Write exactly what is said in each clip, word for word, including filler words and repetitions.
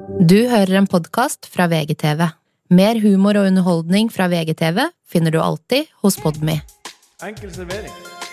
Du hører en podcast fra V G T V. Mer humor og underholdning fra V G T V finner du alltid hos Podme. Enkel servering.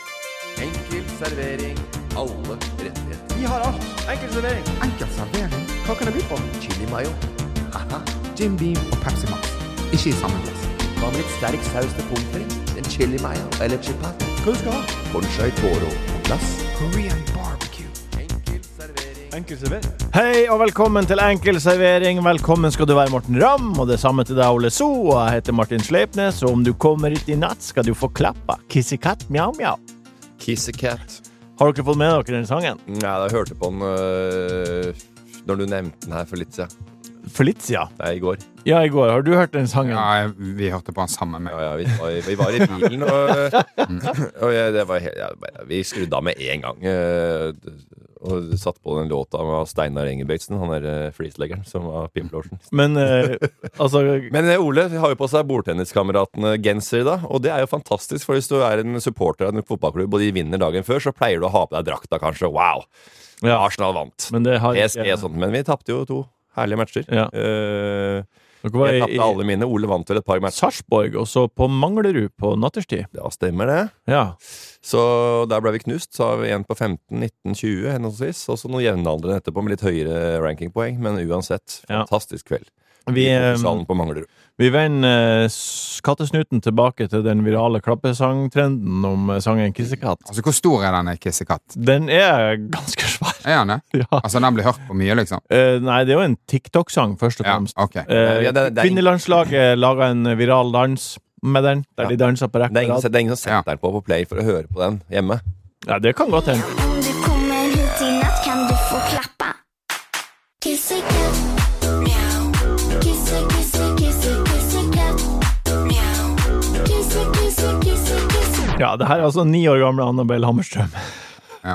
Enkel servering. Alle rettigheter. Vi har alt. Enkel servering. Enkel servering. Hva kan det by på? Chili mayo. Haha. Jim Beam og Pepsi Max. Ikke i samme glass. Hva med litt sterk saus til pommes frites? En chili mayo eller chipat? Hva du skal ha? Conchai toro på glass. Korean barbecue. Enkel servering. Enkel servering. Hei og velkommen til Enkel servering. Velkommen skal du være, Morten Ramm, og det samme til deg, Ole So. Jeg heter Martin Sleipnes, og om du kommer hit i natt skal du få klappa. Kissekatt, mjau, mjau. Kissecat. Har dere fått med dere den sangen? Ja, jeg hørte på den øh, når du nevnte den her for litt siden. For litt siden? Nei, i går. Ja, i går. Har du hørt den sangen? Ja, vi hørte på den sammen med. Ja, ja, vi var, vi var i bilen, og, og jeg, det var, helt- ja, vi skrudde av med en gang. øh, Og satt på den låta med Steinar Engelbrektsen, han der øh, fleeceleggeren som var Pimp Lotion. Men, eh, altså... Men eh, Ole har jo på seg bordtenniskameratene genser i dag, og det er jo fantastisk, for hvis du er en supporter av en fotballklubb, og de vinner dagen før, så pleier du å ha på deg drakta kanskje. Wow! Ja. Arsenal vant. Men det har P S G og sånt, men vi tappte jo to herlige matcher. Ja. Eh, Dere var jeg i, tappte alle mine. Ole vant vel et par i matcher. Sarpsborg, og så på Manglerud på natterstid. Ja, stemmer det. Ja. Så der ble vi knust, så har vi en på femten, nitten, tjue henholdsvis, og så noen jevnaldrende etterpå med litt høyere rankingpoeng, men uansett, Ja. fantastisk kveld. Vi, I eh, salen på Manglerud. vi vender eh, kattesnuten tilbake til den virale klappesangtrenden om eh, sangen Kissekatt. Altså, hvor stor er denne Kissekatt? Den er ganske svær. Er han det? Ja. Altså, den blir hørt på mye, liksom? Eh, nei, det er jo en TikTok-sang, først og Ja, fremst. ok. Eh, Ja, det- det er- Kvinnelandslaget laget en viral dans med den, der Ja. de danser på Det er rekke ingen, og rad. det er ingen som Ja. setter den på på play for å høre på den hjemme. Ja, det kan godt hende. Om du kommer hit i natt kan du få klappa. Kissekatt, mjau. Kisse, kisse, kisse, kissekatt, mjau. Kisse, kisse, kisse, kisse. Ja, det her er altså ni år gamle Annabelle Hammerstrøm. Ja.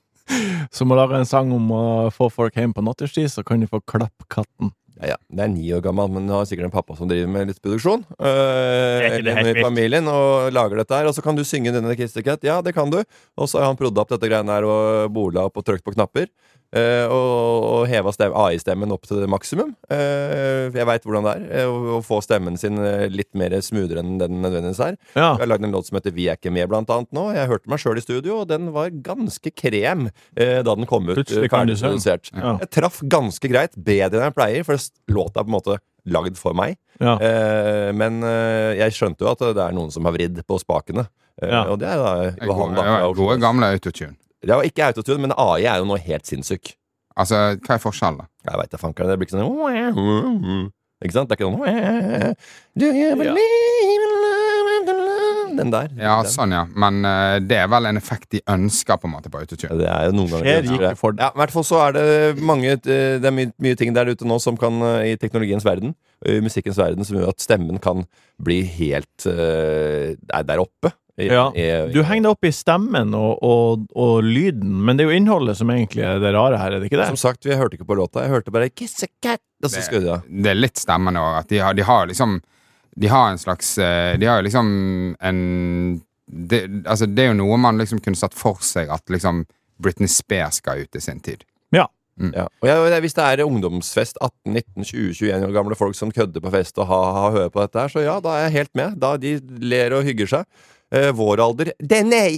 Som har laget en sang om å få folk hjem på natterstid, så kan de få klapp katten. Ja, ja. Det er ni år gammel, men har sikkert en pappa som driver med litt produksjon. Øh, er ikke det eller helt i vilt? familien, og lager dette her. Og så kan du synge denne Kissecat. Ja, det kan du. Og så har han prodda opp dette greiene her og bola opp og trykt på knapper. øh, og, og heva stem, A I-stemmen opp til det maksimum. Øh, jeg veit hvordan det er øh, å, å få stemmen sin øh, litt mer smoothere enn den nødvendigvis er. Ja. Jeg har lagd en låt som heter Vi er ikke med, blant annet nå. Jeg hørte meg sjøl i studio, og den var ganske krem eh, da den kom ut. Plutselig eh, kan du ferdig synge. produsert. Ja. Jeg traff ganske greit, bedre enn jeg pleier, for s- låta er på en måte lagd for meg. Ja. Eh, men eh, jeg skjønte jo at det er noen som har vridd på spakene. Eh, Ja. Og det er da Det er Johan, Gode, da. ja, fra Oslo. gode gamle autotune. Ja, ikke autotune, men A I er jo noe helt sinnssyk. Altså, hva er forskjellen, da? Jeg veit da fankeren. Det blir ikke sånn Ikke sant? Det er ikke sånn Do you believe in love after love? Den der. Ja, Den. sånn, ja. Men eh, det er vel en effekt de ønsker, på en måte, på Ja, autotune. det er jo noen ganger Skjer det, tror ikke jeg. for- Ja, i hvert fall så er det mange eh, Det er mye, mye ting der ute nå som kan eh, i teknologiens verden, i musikkens verden, som gjør at stemmen kan bli helt eh, er der oppe. I, Ja. i, Du henger deg opp i stemmen og, og, og lyden, men det er jo innholdet som egentlig er det rare her, er det ikke det? Som sagt, jeg hørte ikke på låta. Jeg hørte bare Kissecat, og så Det- skrudde jeg. Det er litt stemmende òg. At de har, de har liksom De har en slags eh, De har jo liksom en det, altså, det er jo noe man liksom kunne satt for seg at liksom Britney Spears skal ut i sin tid. Ja. Ja. Og jeg, hvis det er ungdomsfest, atten, nitten, tjue, tjueen år gamle folk som kødder på fest og har ha, hører på dette her, så ja, da er jeg helt med. Da de ler og hygger seg. Eh, vår alder Det er nei!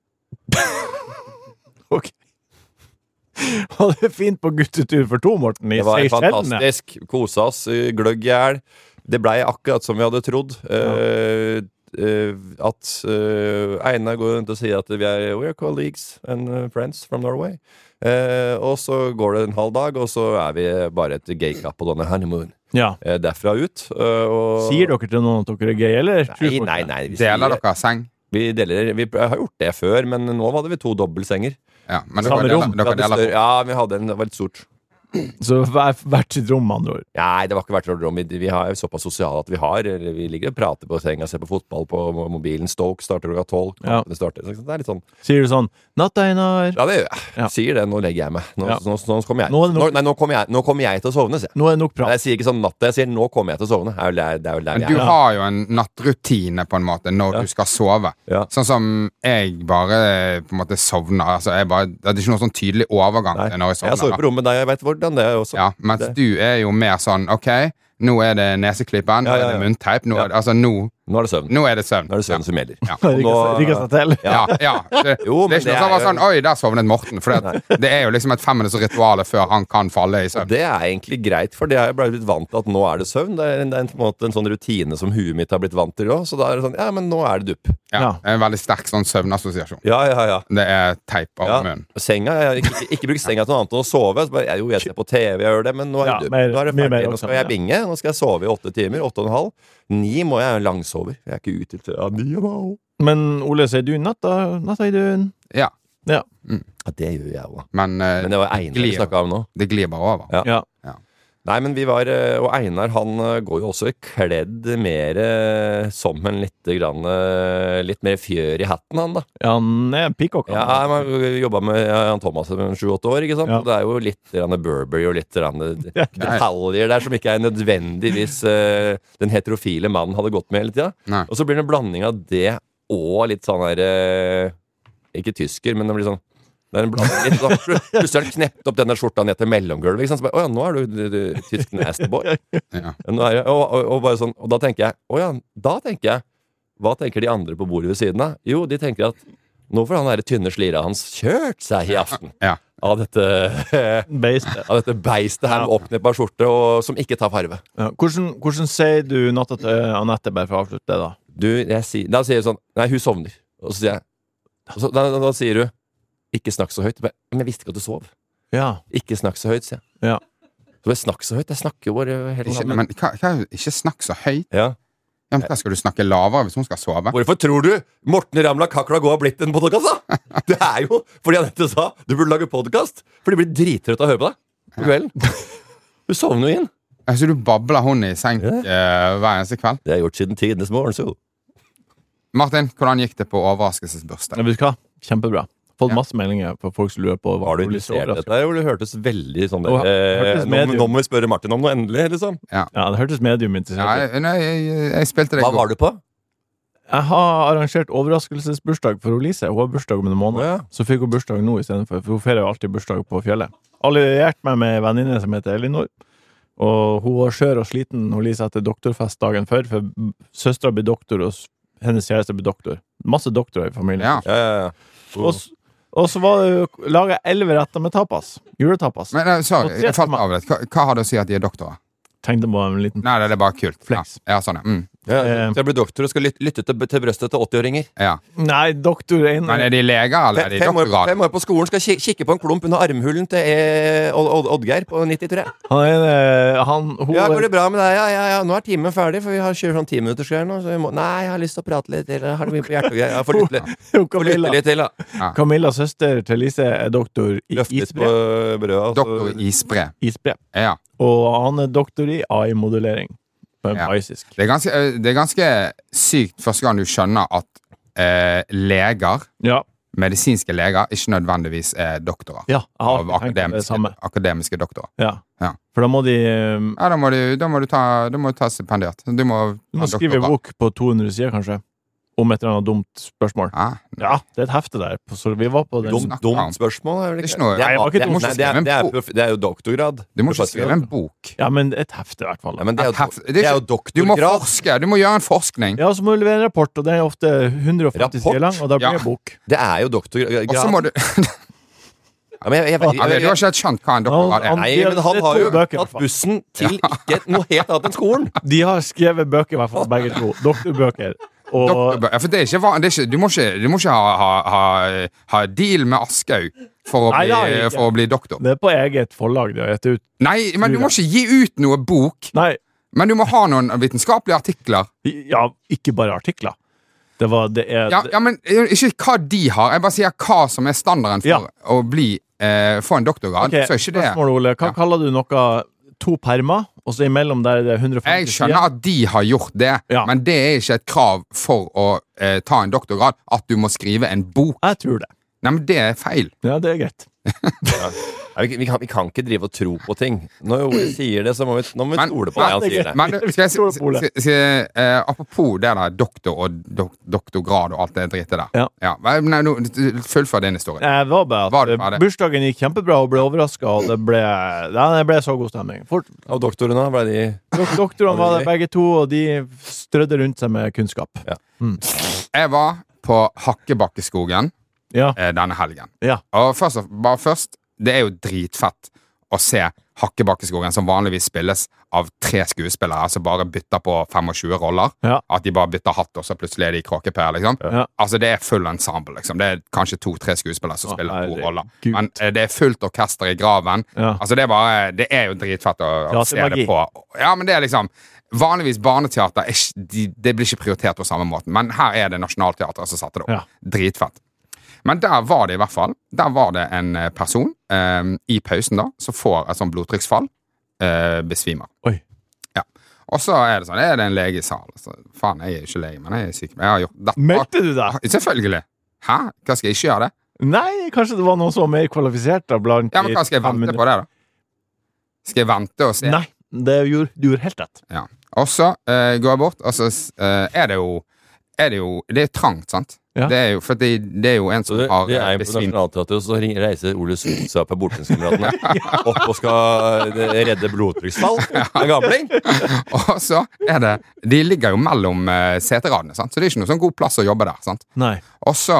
Ok. Og det er fint på guttetur for to, Morten, i Det var Seychellene. fantastisk. Kosa oss, eh, gløgg i hjel. Det blei akkurat som vi hadde trodd. Eh, eh, at eh, Einar går rundt og sier at vi er We are colleagues and eh, friends from Norway. Eh, og så går det en halv dag, og så er vi bare et gay couple on a honeymoon. Ja. Eh, derfra ut. eh, og Sier dere til noen at dere er gay, eller? Tror Nei, folk nei, det? nei. Vi, Deler sier, dere seng? vi, deler, vi har gjort det før, men nå hadde vi to dobbeltsenger. Ja, men Samme dere rom. deler, dere Vi hadde deler større, ja, vi hadde en, det var litt stort. Så hver, hvert sitt rom, med andre ord. Nei, det var ikke hvert vårt rom. Vi, vi har jo såpass sosiale at vi har eller Vi ligger og prater på senga, ser på fotball på mobilen. Stoke starter klokka tolv. Ja. Det starter. Så det er litt sånn Sier du sånn Natta, Einar. Ja, det gjør jeg. Ja. Sier det. Nå legger jeg meg. Nå, Ja. nå, nå, kommer jeg. Nå er det nok- Nå, nei, nå kommer jeg, nå kommer jeg til å sovne, sier jeg. Nå er det nok Nei, prat. jeg sier ikke sånn natta. Jeg sier nå kommer jeg til å sovne. Det er jo der, det er jo der Men jeg du er. har jo en nattrutine på en måte når Ja. du skal sove. Ja. Sånn som jeg bare på en måte sovner. Altså, jeg bare, det er ikke noen sånn tydelig overgang Nei. til når jeg Jeg har sovet sovner. på rommet der jeg vet hvor hvordan det er også. Ja, mens det. du er jo mer sånn, ok, nå er det neseklippen, nå Ja, ja, ja. er det munnteip, nå, Ja. er det- altså nå, Nå er det søvn. nå er det søvn. Nå er det søvn som gjelder. Ja. Og nå- Rigger seg til. Ja, ja. Det, Jo, men det er ikke det noe som er var jo- sånn, oi, der sovnet Morten, for det, det er jo liksom et femminutts rituale før han kan falle i Og søvn. det er egentlig greit, for det har jeg bare blitt vant til at nå er det søvn. Det er en, det er en, på en måte en sånn rutine som huet mitt har blitt vant til også. Så da er det sånn, ja, men nå er det dupp. Ja, Ja. det er en veldig sterk sånn søvnassosiasjon. Ja, ja, ja. Det er teip av ja. munnen. Senga, jeg har ikke, ikke brukt senga til noe annet enn å sove. Så bare, jeg, jo, jeg ser på T V, jeg gjør det, men nå er Ja, det dupp. mer- Nå er det mye mer ferdig. Nå også, skal jeg ja. binge. Nå skal jeg sove i åtte timer. Åtte og en halv. Ni må jeg langsover. Jeg er ikke ute til ja, ni og en halv. Men Ole, sier du natta, natta i døden? Ja, Ja, det gjør jeg òg. men, eh, Men det var Einar vi glir. snakka om nå. det glir bare over. Ja. Ja. Nei, men vi var eh, Og Einar, han eh, går jo også kledd mer eh, som en litt grann eh, litt mer fjør i hatten, han, da. Ja, han er peacock. Ja, han. han har jobba med Jan Thomas i sju-åtte år, ikke sant? Ja. Og det er jo litt grann Burberry og litt grann Ja. detaljer der som ikke er nødvendigvis eh, den heterofile mannen hadde gått med hele tida. Nei. Og så blir det en blanding av det og litt sånn her eh, ikke tysker, men det blir sånn det er en blanding litt sånn, plutselig har han knept opp denne skjorta ned til mellomgulvet. Ikke sant? Så bare, å ja, nå er du, du, du tysk nasty boy. Ja. Nå er jeg, og, og, og, bare sånn, og da tenker jeg Å ja, da tenker jeg hva tenker de andre på bordet ved siden av? Jo, de tenker at nå får han der tynne slira hans kjørt seg i aften. Ja. Av dette Beistet. Av dette beistet her med oppkneppa skjorte og, som ikke tar farve. Ja. Hvordan, hvordan sier du natta til Anette, bare for å avslutte det, da? Du, jeg sier, Da sier jeg sånn Nei, hun sovner. Og så sier jeg og så, da, da, da sier du ikke snakk så høyt. Men jeg visste ikke at du sov. Ja. Ikke snakk så høyt, sier jeg. Ja. Så jeg snakker så høyt. Jeg snakker jo bare hele Ikke, tiden. men hva, hva, ikke snakk så høyt. Ja. Ja, men hva skal du snakke lavere hvis hun skal sove? Hvorfor tror du Morten Ramla Kakla Gå har blitt en podkast, da? Det er jo fordi Anette sa du burde lage podkast. For de blir drittrøtte av å høre på deg på kvelden. Du sovner jo inn. Altså, du babler hun i seng Ja. eh, hver eneste kveld. Det har jeg gjort siden tidenes morgen, så. Martin, hvordan gikk det på overraskelsesbursdag? Men vet du hva? Kjempebra. Fått Ja. masse meldinger på folk som lurer på hva Var du Ole så interessert i overrasket. dette? Jo, det hørtes veldig sånn Og- eh, hørtes nå, medium. nå må vi spørre Martin om noe endelig, liksom. Ja, det hørtes medium Ja, interessant ut. jeg, nei, jeg, jeg spilte det Hva godt. var du på? Jeg har arrangert overraskelsesbursdag for Lise. Hun har bursdag om en måned. Å, ja. Så fikk hun bursdag nå istedenfor, for hun feirer jo alltid bursdag på fjellet. Alliert meg med en venninne som heter Elinor. Og hun var skjør og sliten. Hun Lise etter doktorfest dagen før, for søstera blir doktor, og s- hennes kjæreste blir doktor. Masse doktorer i familien. Ja. Ja, ja, ja. Og, s- og så var det jo laga elleve retter med tapas. Juletapas. Men, eh, sorry, Og tre jeg falt timer. av det. Hva, hva har det å si at de er doktorer? Tenkte på en liten Nei, det er bare kult. Flex. Ja, ja sånn, ja. Mm. Ja, Eh. så jeg blir doktor og skal lytte, lytte til, til brøstet til åtti-åringer. ja. Nei, doktor Men Einar. er de leger, eller er de Fem, fem, år, doktorgrad? fem år på skolen skal ki- kikke på en klump under armhulen til eh, Odd, Odd, Oddgeir på nittitre. Han ene han, hun, Ja, går det bra med deg? Ja, ja, ja, nå er timen ferdig, for vi har kjørt sånn timinuttersgreier nå. Så vi må, nei, jeg har lyst til å prate litt til. Jeg har det mye på hjertet og greier. Jeg får lytte litt, hun, får lytte Camilla, litt til, da. Camilla, søster til Lise, er doktor i Løft litt isbre. på brødet. og så- Doktor i isbre. isbre. Ja. Og han er doktor i A I-modellering. På en Ja. baisisk. Det er, ganske, eh, det er ganske sykt første gang du skjønner at eh, leger, Ja. medisinske leger, ikke nødvendigvis er doktorer. ja, jeg har Av alltid tenkt på det akademiske, samme. akademiske doktorer. Ja. Ja. For da må de um, Ja, da må du, da må du ta, da må du ta stipendiat. Du må, Du ha må skrive doktorgrad. bok på to hundre sider, kanskje. Om et eller annet dumt spørsmål. Ja. Ja, det er et hefte der. Så vi var på den. Dumt, dumt spørsmål, er vel Det er ikke ikke noe- det? Nei, det var ikke det, dumt. nei, det, er, det, er, prof- det er jo doktorgrad. Du må ikke skrive en bok. Ja, men et hefte, i hvert fall. Ja, men det er Et jo, heft- det er det er jo ikke- Du må doktorgrad. forske, du må gjøre en forskning. Ja, så må du levere en rapport, og den er ofte hundre og femti Rapport? sider lang, og da blir det Ja. bok. Det er jo doktorgrad. Og så må du Ja, men jeg, jeg, jeg, ja, Du har ikke helt skjønt hva en doktorgrad Han- er. Nei, De har- men han det er har to jo bøker, i hvert tatt fall. bussen til ikke noe helt annet enn skolen. De har skrevet bøker, i hvert fall, begge to. Doktorbøker. Og Doktorbø- Ja, for det er ikke, van- det er ikke, du, må ikke, du må ikke ha, ha, ha, ha deal med Aschehoug for, å Nei, det har jeg bli- ikke. for å bli doktor. det er på eget forlag de har gitt ut. Nei, men du må ikke gi ut noe bok. Nei, Men du må ha noen vitenskapelige artikler. ja, ikke bare artikler. Det var Det er Ja, ja, men ikke hva de har. Jeg bare sier hva som er standarden for Ja. å bli eh, få en doktorgrad. Ok, så er ikke det spørsmål, Ole. Hva Ja. kaller du noe to permer, og så imellom der er det hundre og Jeg femti skjønner sider? at de har gjort det, Ja. men det er ikke et krav for å eh, ta en doktorgrad at du må skrive en bok. Jeg tror det. Nei, men det er feil. Ja, det er greit. Nei, vi, vi, kan, vi kan ikke drive og tro på ting. Når Ole sier det, så må vi, nå må vi Men- stole på det han sier det. Men du, skal jeg si, Stole på skal, skal, eh, apropos det der doktor og dok, doktorgrad og alt det dritet der. Ja. Men, nei, nå, fullfør din historie. Det var bare Var det at ferdig? bursdagen gikk kjempebra og ble overraska, og det ble, ja, det ble så god stemning. Fort, Og doktorene ble de dok doktorene var der begge to, og de strødde rundt seg med kunnskap. Ja. Mm. Jeg var på Hakkebakkeskogen Ja. eh, denne helgen. Ja. Og først, og- bare først, det er jo dritfett å se Hakkebakkeskogen, som vanligvis spilles av tre skuespillere som bare bytter på tjuefem roller. Ja. At de bare bytter hatt, og så plutselig er de kråkeper, liksom. Ja. Altså, det er full ensemble, liksom. Det er kanskje to-tre skuespillere som Å, spiller to herregud. roller. Men eh, det er fullt orkester i graven. Ja. Altså, det er bare Det er jo dritfett å, å se Teatermagi. det på. Ja, men det er liksom Vanligvis barneteater er ikke, de, det blir ikke prioritert på samme måten, men her er det Nationaltheatret som setter det opp. Ja. Dritfett. Men der var det i hvert fall Der var det en eh, person eh, i pausen da som får et sånn blodtrykksfall, eh, besvimer. Oi. Ja. Og så er det sånn Er det en lege i salen? Så, faen, jeg er jo ikke lege, men jeg er syk. Jeg har gjort dette. Meldte du deg? Selvfølgelig. Hæ? Hva skal jeg ikke gjøre det? Nei, kanskje det var noen som var mer kvalifisert da, blant Ja, men hva skal jeg fem vente minutter? på det, da? Skal jeg vente og se? Nei, det gjorde, du gjorde helt rett. Ja. Og så eh, går jeg bort, og så eh, er det jo Er det jo Det er trangt, sant? Ja. Det er jo For det, det er jo en Så som det, har det er eh, jo på besvimt. Nationaltheatret, og så ring- reiser Ole Sund seg opp på Bortenskameratene opp og skal eh, redde blodtrykksfall. En gamling. Og så er det De ligger jo mellom eh, seteradene, sant? Så det er ikke noe sånn god plass å jobbe der, sant? Nei. Og så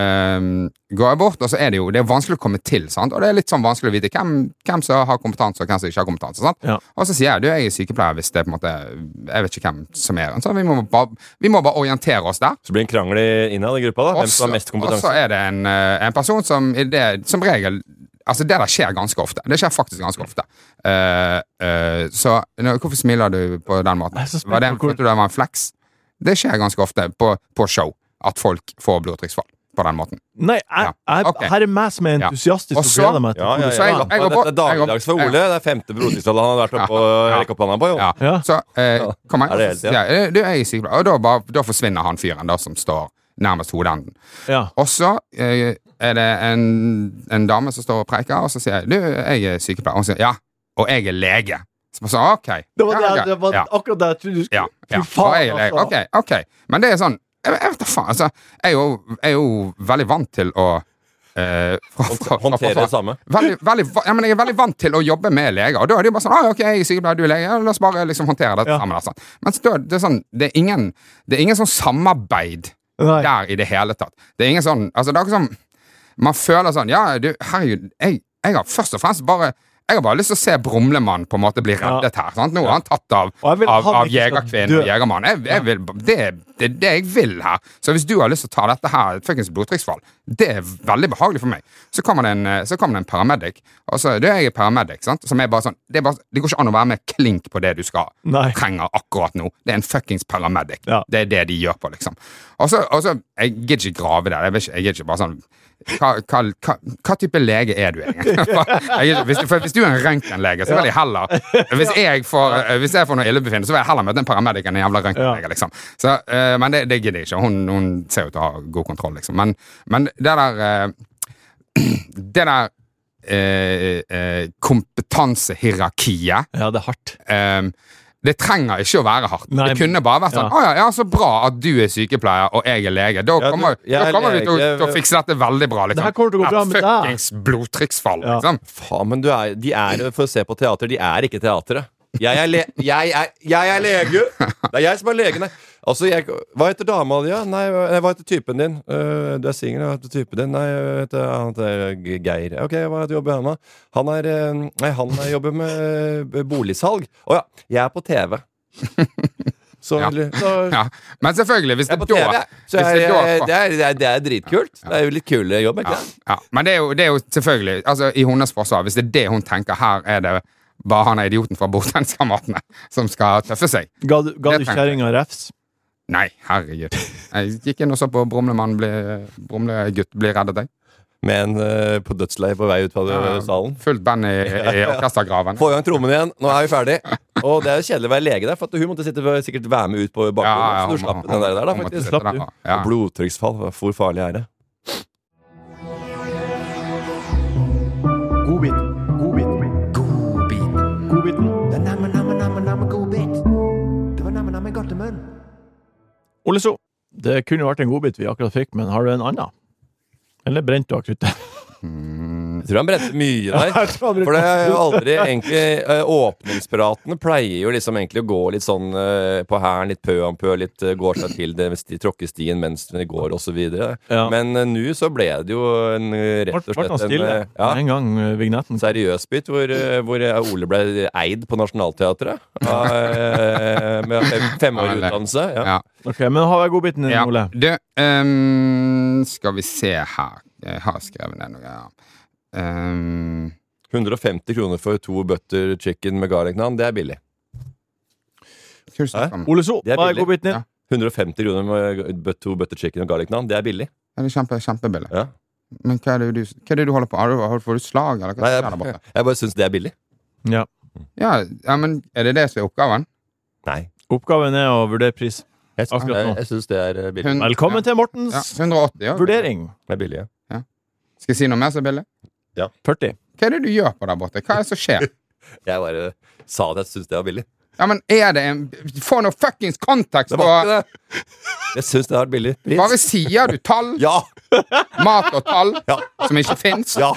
ehm, går jeg bort, og så er det jo Det er vanskelig å komme til, sant? Og det er litt sånn vanskelig å vite hvem, hvem som har kompetanse, og hvem som ikke har kompetanse, sant? Ja. Og så sier jeg, du, jeg er sykepleier hvis det på en måte Jeg vet ikke hvem som er så vi må bare, vi må bare orientere oss der. Så blir det en krangel i- innad i gruppa, da. Hvem som har mest Og så kompetanse. er det en, eh, en person som i det, som regel Altså, det der skjer ganske ofte. Det skjer faktisk ganske ofte. Eh, eh, så nå, hvorfor smiler du på den måten? Jeg er så spent Var det, på hvor- følte du det var en flex? Det skjer ganske ofte på, på show at folk får blodtrykksfall på den måten. Nei, jeg, Ja. jeg, Ok. her er meg som er Ja. entusiastisk Og og så- gleder meg til Ja, ja, hvor du Så jeg- ja. skal. jeg går Dette bort- er dagligdags for jeg Ole. Det er femte blodtrykksfallet han har vært oppe og Ja. rekke opp hånda på. Jo. Ja. Ja. Så eh, kommer jeg, Er det og så helt, ja? sier jeg, du, jeg er sykepleier. Og da, bare, da forsvinner han fyren da som står nærmest hodeenden. Ja. Og så eh, er det en, en dame som står og preiker, og så sier jeg, du, jeg er sykepleier. Og hun sier, ja, og jeg er lege. Så jeg sa, ok. Det var, ja, det, ok. det var ja, akkurat det jeg trodde du ja, skulle ja. Fy faen, Og jeg er lege. altså. Ok, ok. Men det er sånn, jeg, jeg vet da faen, altså, jeg er jo, jeg er jo veldig vant til å eh, fra- fra- fra- Håndtere fra- det samme. Veldig, veldig, va- ja, men jeg er veldig vant til å jobbe med leger. Og da er det jo bare sånn, ah, ok, jeg er sykepleier, du er lege, ja, la oss bare liksom håndtere dette Ja. sammen. Da, sånn. Mens da, det er sånn, det er ingen, det er ingen sånn samarbeid Nei. der i det hele tatt. Det er ingen sånn, altså det er ikke sånn, man føler sånn, ja, du, herregud, jeg, jeg har først og fremst bare, jeg har bare lyst til å se Brumlemann på en måte bli reddet her, sant? Nå er han tatt av, Og jeg vil av, han av ikke skal jegerkvinnen dø. og jegermann. Jeg, jeg vil, det, er- det er det jeg vil her. Så hvis du har lyst til å ta dette her, et fuckings blodtrykksfall, det er veldig behagelig for meg. Så kommer det en, eh, så kommer det en paramedic, og så, det er jeg paramedic, sant? Som er bare sånn, det, er bare, det går ikke an å være med klink på det du skal Nei. trenger akkurat nå. Det er en fuckings paramedic. Ja. Det er det de gjør på, liksom. Og så, og så jeg gidder ikke grave der. Jeg, vil ikke, jeg gidder ikke bare sånn hva, hva, hva, hva type lege er du egentlig? Jeg gidder ikke- hvis, du- for hvis du er en røntgenlege, så vil jeg heller Hvis jeg får, hvis jeg får noe illebefinnende, så vil jeg heller møte en paramedic enn en jævla røntgenlege, liksom. Så, eh, men det, det gidder jeg ikke. Hun, hun ser ut til å ha god kontroll, liksom. Men, men det der eh, Det der eh, eh, kompetansehierarkiet Ja, det er hardt. Um, det trenger ikke å være hardt. Nei, det kunne bare vært sånn ja. Å ja, ja, så bra at du er sykepleier og jeg er lege. Da Ja, du- kommer, jeg da er kommer vi til, å- lege. til å fikse dette veldig bra. Liksom. Det her kommer til å gå bra med deg. Fuckings blodtrykksfall, Ja. liksom. Faen, men du er, de er for å se på teater, de er ikke teateret. Jeg er, le jeg, er, jeg er lege! Det er jeg som er legen her. Altså, jeg, hva heter dama di? Ja? Nei, hva heter typen din? Uh, du er singel, hva heter typen din? Nei, jeg heter, han heter Geir. Ok, hva heter jobber han med? Han er, uh, nei, han jobber med uh, boligsalg. Å ja, jeg er på T V. Så, Ja. eller- så Ja. Men selvfølgelig, hvis jeg det er på T da V. Så hvis jeg, det da- jeg, det, er, det, er, det er dritkult. Det er jo litt kul jobb, ikke ja, sant? ja. Men det er, jo, det er jo selvfølgelig altså, i hennes forsvar, hvis det er det hun tenker, her er det bare han er idioten fra Bordtenskameratene som skal tøffe seg. Ga du, ga Det du tenkte jeg. kjerringa refs? Nei, herregud. Jeg gikk inn og så på Brumlemann bli, Brumlegutt bli reddet, jeg. Med en uh, på dødsleiet på vei ut fra Ja. salen. Fullt band i, i orkestergraven. Få i gang trommen igjen. Nå er vi ferdig. Og det er jo kjedelig å være lege der, for at hun måtte sitte, sikkert være med ut på bakgrunnen. Ja, ja, så du hun må- slapp den der, der da, hun måtte faktisk. sitte der, Slapp du? ja. Blodtrykksfall. Hvor farlig er det? Godbit. godbiten. Det er namme, namme, namme, namme godbit. Det var namme, namme godt i munn. Ole So, det kunne jo vært en godbit vi akkurat fikk, men har du en annen? Eller brent du akruttet? Jeg tror han brente mye der. Jeg tror han brente For det er jo aldri egentlig eh, åpningspratene pleier jo liksom egentlig å gå litt sånn eh, på hæren, litt pø om pø, litt eh, går seg til det, de tråkker stien mens de går og så videre. Ja. Men eh, nå så ble det jo en, eh, rett og Ble slett han en, stille eh, ja, en gang uh, vignetten? seriøs bit hvor, eh, hvor eh, Ole ble eid på Nationaltheatret av, eh, med fem, femårig utdannelse. Ja. Ja. Ok, men har jeg godbiten din, Ja. Ole? Du, ehm, skal vi se her. Jeg har skrevet ned noe her. Ehm, hundre og femti kroner for to butter chicken med garlic naan, det er billig. hva er det du snakker om? Ole So, Det er hva er billig. godbiten din? Ja. hundre og femti kroner med but- to butter chicken og garlic naan, det er billig. Ja, det er kjempe, kjempebillig. Ja. Men hva er, det du, hva er det du holder på? Har du, har du fått slag, eller hva Nei, skjer der jeg, borte? jeg bare syns det er billig. Ja. Ja, ja, men er det det som er oppgaven? Nei. Oppgaven er å vurdere pris. Jeg, Akkurat nå. jeg, jeg syns det er eh, billig. Hun- Velkommen til Mortens Ja, hundre og åtti, ja. vurdering. Det er billig, ja. Skal jeg si noe mer som er billig? førti. Hva er det du gjør på der borte? Hva er det som skjer? Jeg bare sa at jeg syns det var billig. Ja, men er det en Få noe fuckings kontekst Det på var ikke det. Jeg syns det har vært billig pris. Bare sier du tall, Ja! mat og tall, Ja. som ikke fins. Ja!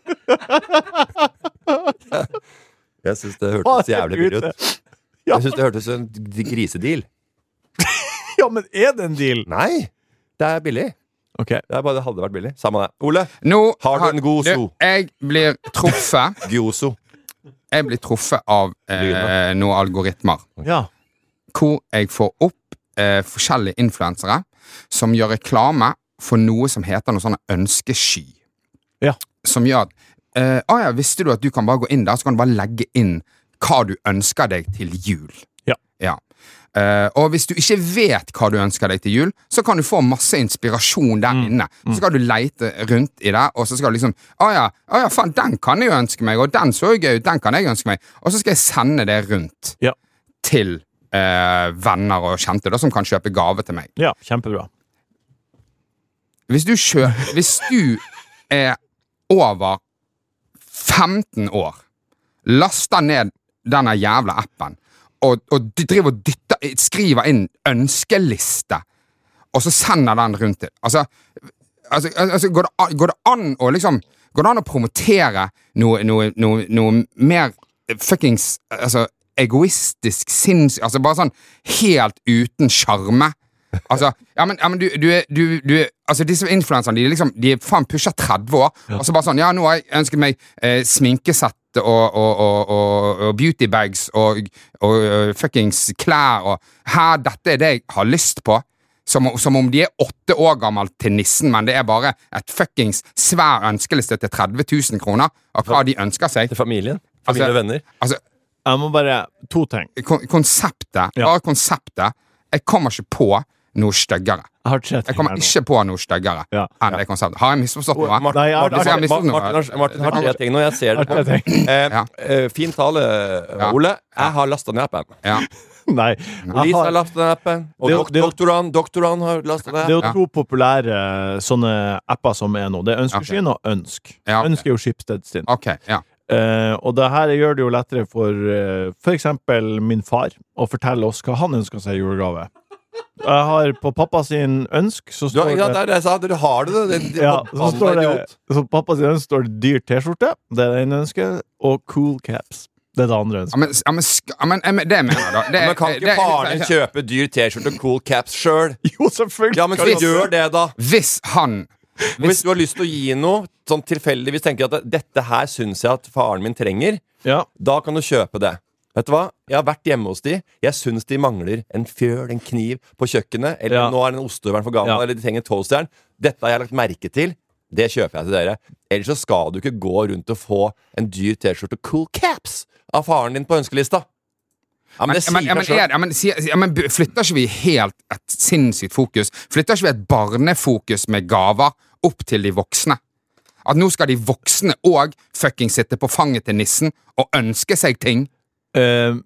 Jeg syns det hørtes jævlig billig ut. Ja. Jeg syns det hørtes som en grisedeal. Ja, men er det en deal? Nei! Det er billig. Ok. Det, er bare, det hadde vært billig. Samme det. Ole, Nå Har du en god so? Du, jeg blir truffet Gyoso. Jeg blir truffet av eh, noen algoritmer Ja. hvor jeg får opp eh, forskjellige influensere som gjør reklame for noe som heter noe sånn ønskesky. Ja. Som gjør at eh, ah ja, visste du at du kan bare gå inn der, så kan du bare legge inn hva du ønsker deg til jul. Ja. Ja. Eh, og hvis du ikke vet hva du ønsker deg til jul, så kan du få masse inspirasjon der inne. Så skal du leite rundt i det, og så skal du liksom Å ja, å ja, faen, den kan jeg jo ønske meg, og den så jo gøy ut, den kan jeg ønske meg. Og så skal jeg sende det rundt Ja. til eh, venner og kjente da, som kan kjøpe gave til meg. Ja, kjempebra. Hvis du kjø Hvis du er over femten år, laster ned denne jævla appen og, og du driver og dytter, skriver inn ønskeliste, og så sender den rundt til altså, altså, altså går, det, an- går det an å liksom Går det an å promotere noe, noe, noe, noe mer fuckings altså, egoistisk sinns... Altså bare sånn helt uten sjarme? Altså, ja, men, ja, men du, du, er, du, du er, altså disse influenserne, de, er liksom, de er faen pusher tretti år, og så bare sånn, ja, nå har jeg ønsket meg eh, sminkesett og, og, og, og, og beautybags og, og, og fuckings klær, og her, dette er det jeg har lyst på, som, som om de er åtte år gammel til nissen, men det er bare et fuckings svær ønskeliste til tretti tusen kroner av hva de ønsker seg. Til familien. Familie Altså- og venner. Altså, Jeg må bare To ting. kon konseptet, Ja. bare konseptet, jeg kommer ikke på noe styggere. Jeg har tre ting Jeg kommer her nå. ikke på noe styggere Ja. enn det konseptet. Har jeg misforstått noe? Martin, Nei, jeg har- Martin, jeg har Martin, misforstått noe. Martin, har- Martin har tre ting nå, jeg ser Jeg har tre det. ting. Eh, Ja. eh, fin tale, Ja. Ole. Jeg har lastet ned appen. Ja. Nei. Lise Jeg har har, lastet ned appen. Og Det er jo- dok det er jo- doktoran, doktoran har lastet det er ned. jo Ja. to populære sånne apper som er nå. Det er Ønskeskyen og Ønsk. Ja, ok. Ønsk er jo Schibsted sin. Ok, ja. Eh, og det her gjør det jo lettere for eh, for eksempel min far å fortelle oss hva han ønsker seg i julegave. Jeg har på pappa sin ønsk, så Du, har- står ja, det der, jeg sa, du har det, det, det ja, så han står er det idiot. så pappa sin ønsk står det dyr T-skjorte, det er det ene ønsket, og cool caps. Det er det andre Ja, ønsket. men, ja, men, sk- ja, men, ja, men det mener jeg da. Det, Men kan ikke det- faren din kjøpe dyr T-skjorte og cool caps sjøl? Jo, selvfølgelig! Ja, men så skal du- gjør det, da. Hvis han Hvis hvis, du har lyst til å gi noe, sånn tilfeldigvis tenker at dette her syns jeg at faren min trenger, Ja, da kan du kjøpe det. Vet du hva? Jeg har vært hjemme hos de. Jeg syns de mangler en fjøl, en kniv på kjøkkenet. Eller Ja. nå er den ostehøvelen for gammel, Ja. eller de trenger en toastjern. Dette har jeg lagt merke til. Det kjøper jeg til dere. Ellers så skal du ikke gå rundt og få en dyr T-skjorte cool caps av faren din på ønskelista. Ja, men det men, sier ja, men, seg er, selv. ja, men, sier- ja, men b- flytter ikke vi helt et sinnssykt fokus? Flytter ikke vi et barnefokus med gaver opp til de voksne? At nå skal de voksne òg fucking sitte på fanget til nissen og ønske seg ting? Eh,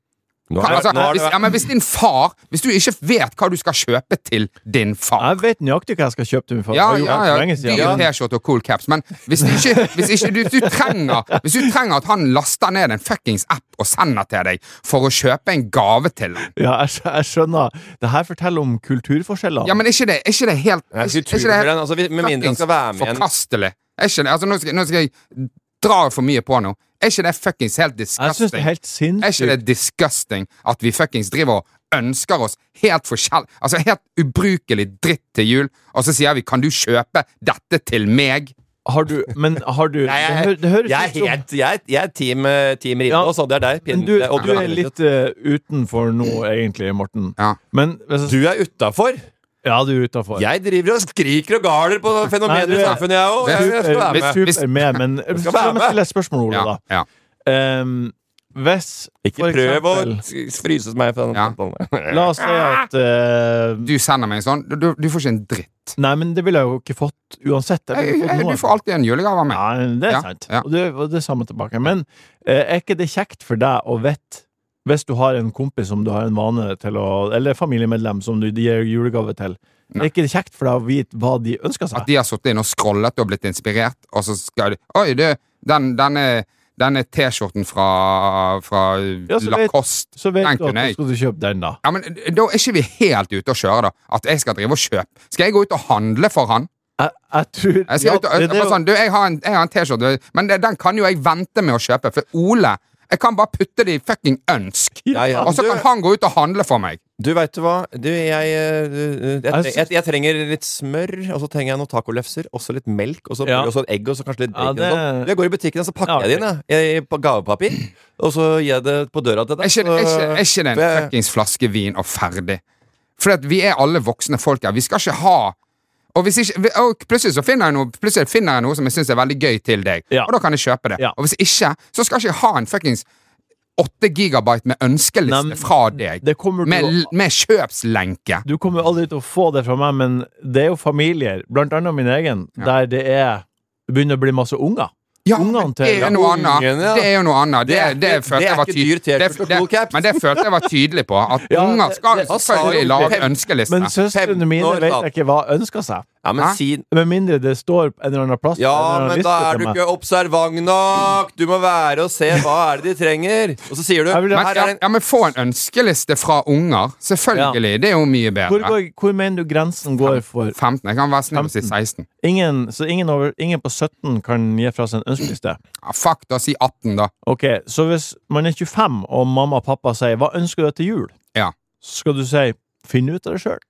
Nå Kan, har- altså, nå har det hvis, vært- ja, men hvis din far Hvis du ikke vet hva du skal kjøpe til din far Jeg vet nøyaktig hva jeg skal kjøpe til min far. Ja, Jeg har gjort ja, det ja, for lenge siden. dyr T-skjorte og cool caps. Men hvis, du ikke, hvis, ikke, du, du trenger, hvis du trenger at han laster ned en fuckings app og sender til deg for å kjøpe en gave til ham Ja, jeg, skj- jeg skjønner. Det her forteller om kulturforskjeller. Ja, men er ikke det, er ikke det helt Jeg er, skulle ikke- er tro ikke for det den, altså, vi- med mindre han skal være med i en forkastelig? Er ikke det, altså, nå, skal, nå skal jeg dra for mye på nå. Er ikke det fuckings helt Jeg syns det disgusting? er helt Er ikke sinnssykt. det disgusting at vi fuckings driver og ønsker oss helt forskjell... Altså helt ubrukelig dritt til jul, og så sier vi 'kan du kjøpe dette til meg'? Har du Men har du Nei, Det, jeg, hø det høres jeg, ut som er helt, jeg, er- jeg er team, eh, team Ridå, Ja, så det er deg. Men du, og du er litt uh, utenfor nå, egentlig, Morten. Ja. Men hvis jeg, Du er utafor. Ja, du er utafor. Jeg driver og skriker og galer på Nei, fenomener du i er- samfunnet, jeg òg. Jeg, jeg skal være med. Super Hvis- med, men skal La være meg med. stille et spørsmål, Ole, Ja, da. ja. Ehm, hvis Ikke for prøv å eksempel- s- fryses meg for den Ja. samtalen. La oss si at eh, Du sender meg en sånn, du, du får ikke en dritt. Nei, men det ville jeg jo ikke fått uansett. Jeg ville Jeg, fått jeg, noe. du får alltid en julegave av meg. Ja, det er Ja, sant. ja. Og, det, og det er samme tilbake. Men eh, er ikke det kjekt for deg å vite, hvis du har en kompis som du har en vane til å Eller familiemedlem som du gir julegave til, Nei. er ikke det kjekt for deg å vite hva de ønsker seg? At de har sittet inn og scrollet og blitt inspirert, og så skal de Oi, du, den, denne, denne T-skjorten fra, fra Ja, så vet- Lacoste Så vet den du at kunne da jeg. skal du kjøpe den, da. Ja, men Da er ikke vi helt ute og kjører, da. At jeg skal drive og kjøpe. Skal jeg gå ut og handle for han? Jeg, jeg tror Jeg, skal ja, ut og, det- det er bare jo- sånn, du, jeg har en, jeg har en T-skjorte, men det, den kan jo jeg vente med å kjøpe. For Ole Jeg kan bare putte det i fucking ønsk. Ja, ja. Og så Du- kan han gå ut og handle for meg. Du, veit du hva? Du, jeg, eh, jeg, jeg, jeg, jeg trenger litt smør, og så trenger jeg noen tacolefser, også litt melk, og så, Ja. og så et egg, og så kanskje litt Ja, bacon. det- og sånn. Jeg går i butikken, og så pakker Ja, jeg det inn jeg, i- på gavepapir, og så gir jeg det på døra til deg. Er ikke, er ikke, er ikke det For en jeg- fuckings flaske vin og ferdig? For at vi er alle voksne folk her. Vi skal ikke ha Og, hvis ikke, vi- og plutselig så finner jeg noe Plutselig finner jeg noe som jeg syns er veldig gøy til deg, Ja. og da kan jeg kjøpe det. Ja. Og hvis ikke, så skal ikke jeg ha en fuckings åtte gigabyte med ønskeliste Nei, men fra deg. Det kommer Med, til å med kjøpslenke. Du kommer aldri til å få det fra meg, men det er jo familier, blant annet min egen, Ja. der det er det begynner å bli masse unger. Ja, Ungene men til- det er noe annet. Ungene, ja. Det er jo noe annet. Det, Det er det, ikke- følte det er jeg var ikke ty- dyr T-skjorte det- og det- cool caps. Men det følte jeg var tydelig på. At Ja, unger det- skal det- selvfølgelig han sa jo lage fem- ønskeliste. Men søstrene mine femten år, vet da. jeg ikke hva ønsker seg. Ja, men Hæ? si Med mindre det står en eller annen plass. Ja, en eller annen men liste da er til du meg. ikke observant nok! Du må være og se hva er det de trenger. Og så sier du Jeg vil- her Men, er ja, det en ja, men få en ønskeliste fra unger. Selvfølgelig. Det er jo mye Hvor, bedre. går, hvor mener du grensen går for femten. Jeg kan være snill og si femten. seksten. ingen, Så ingen, over, ingen på sytten kan gi fra seg en ønskeliste? Ja, fuck, da. Si atten, da. Ok, så hvis man er tjuefem, og mamma og pappa sier 'hva ønsker du deg til jul', Ja. så skal du si 'finn ut av det sjøl'.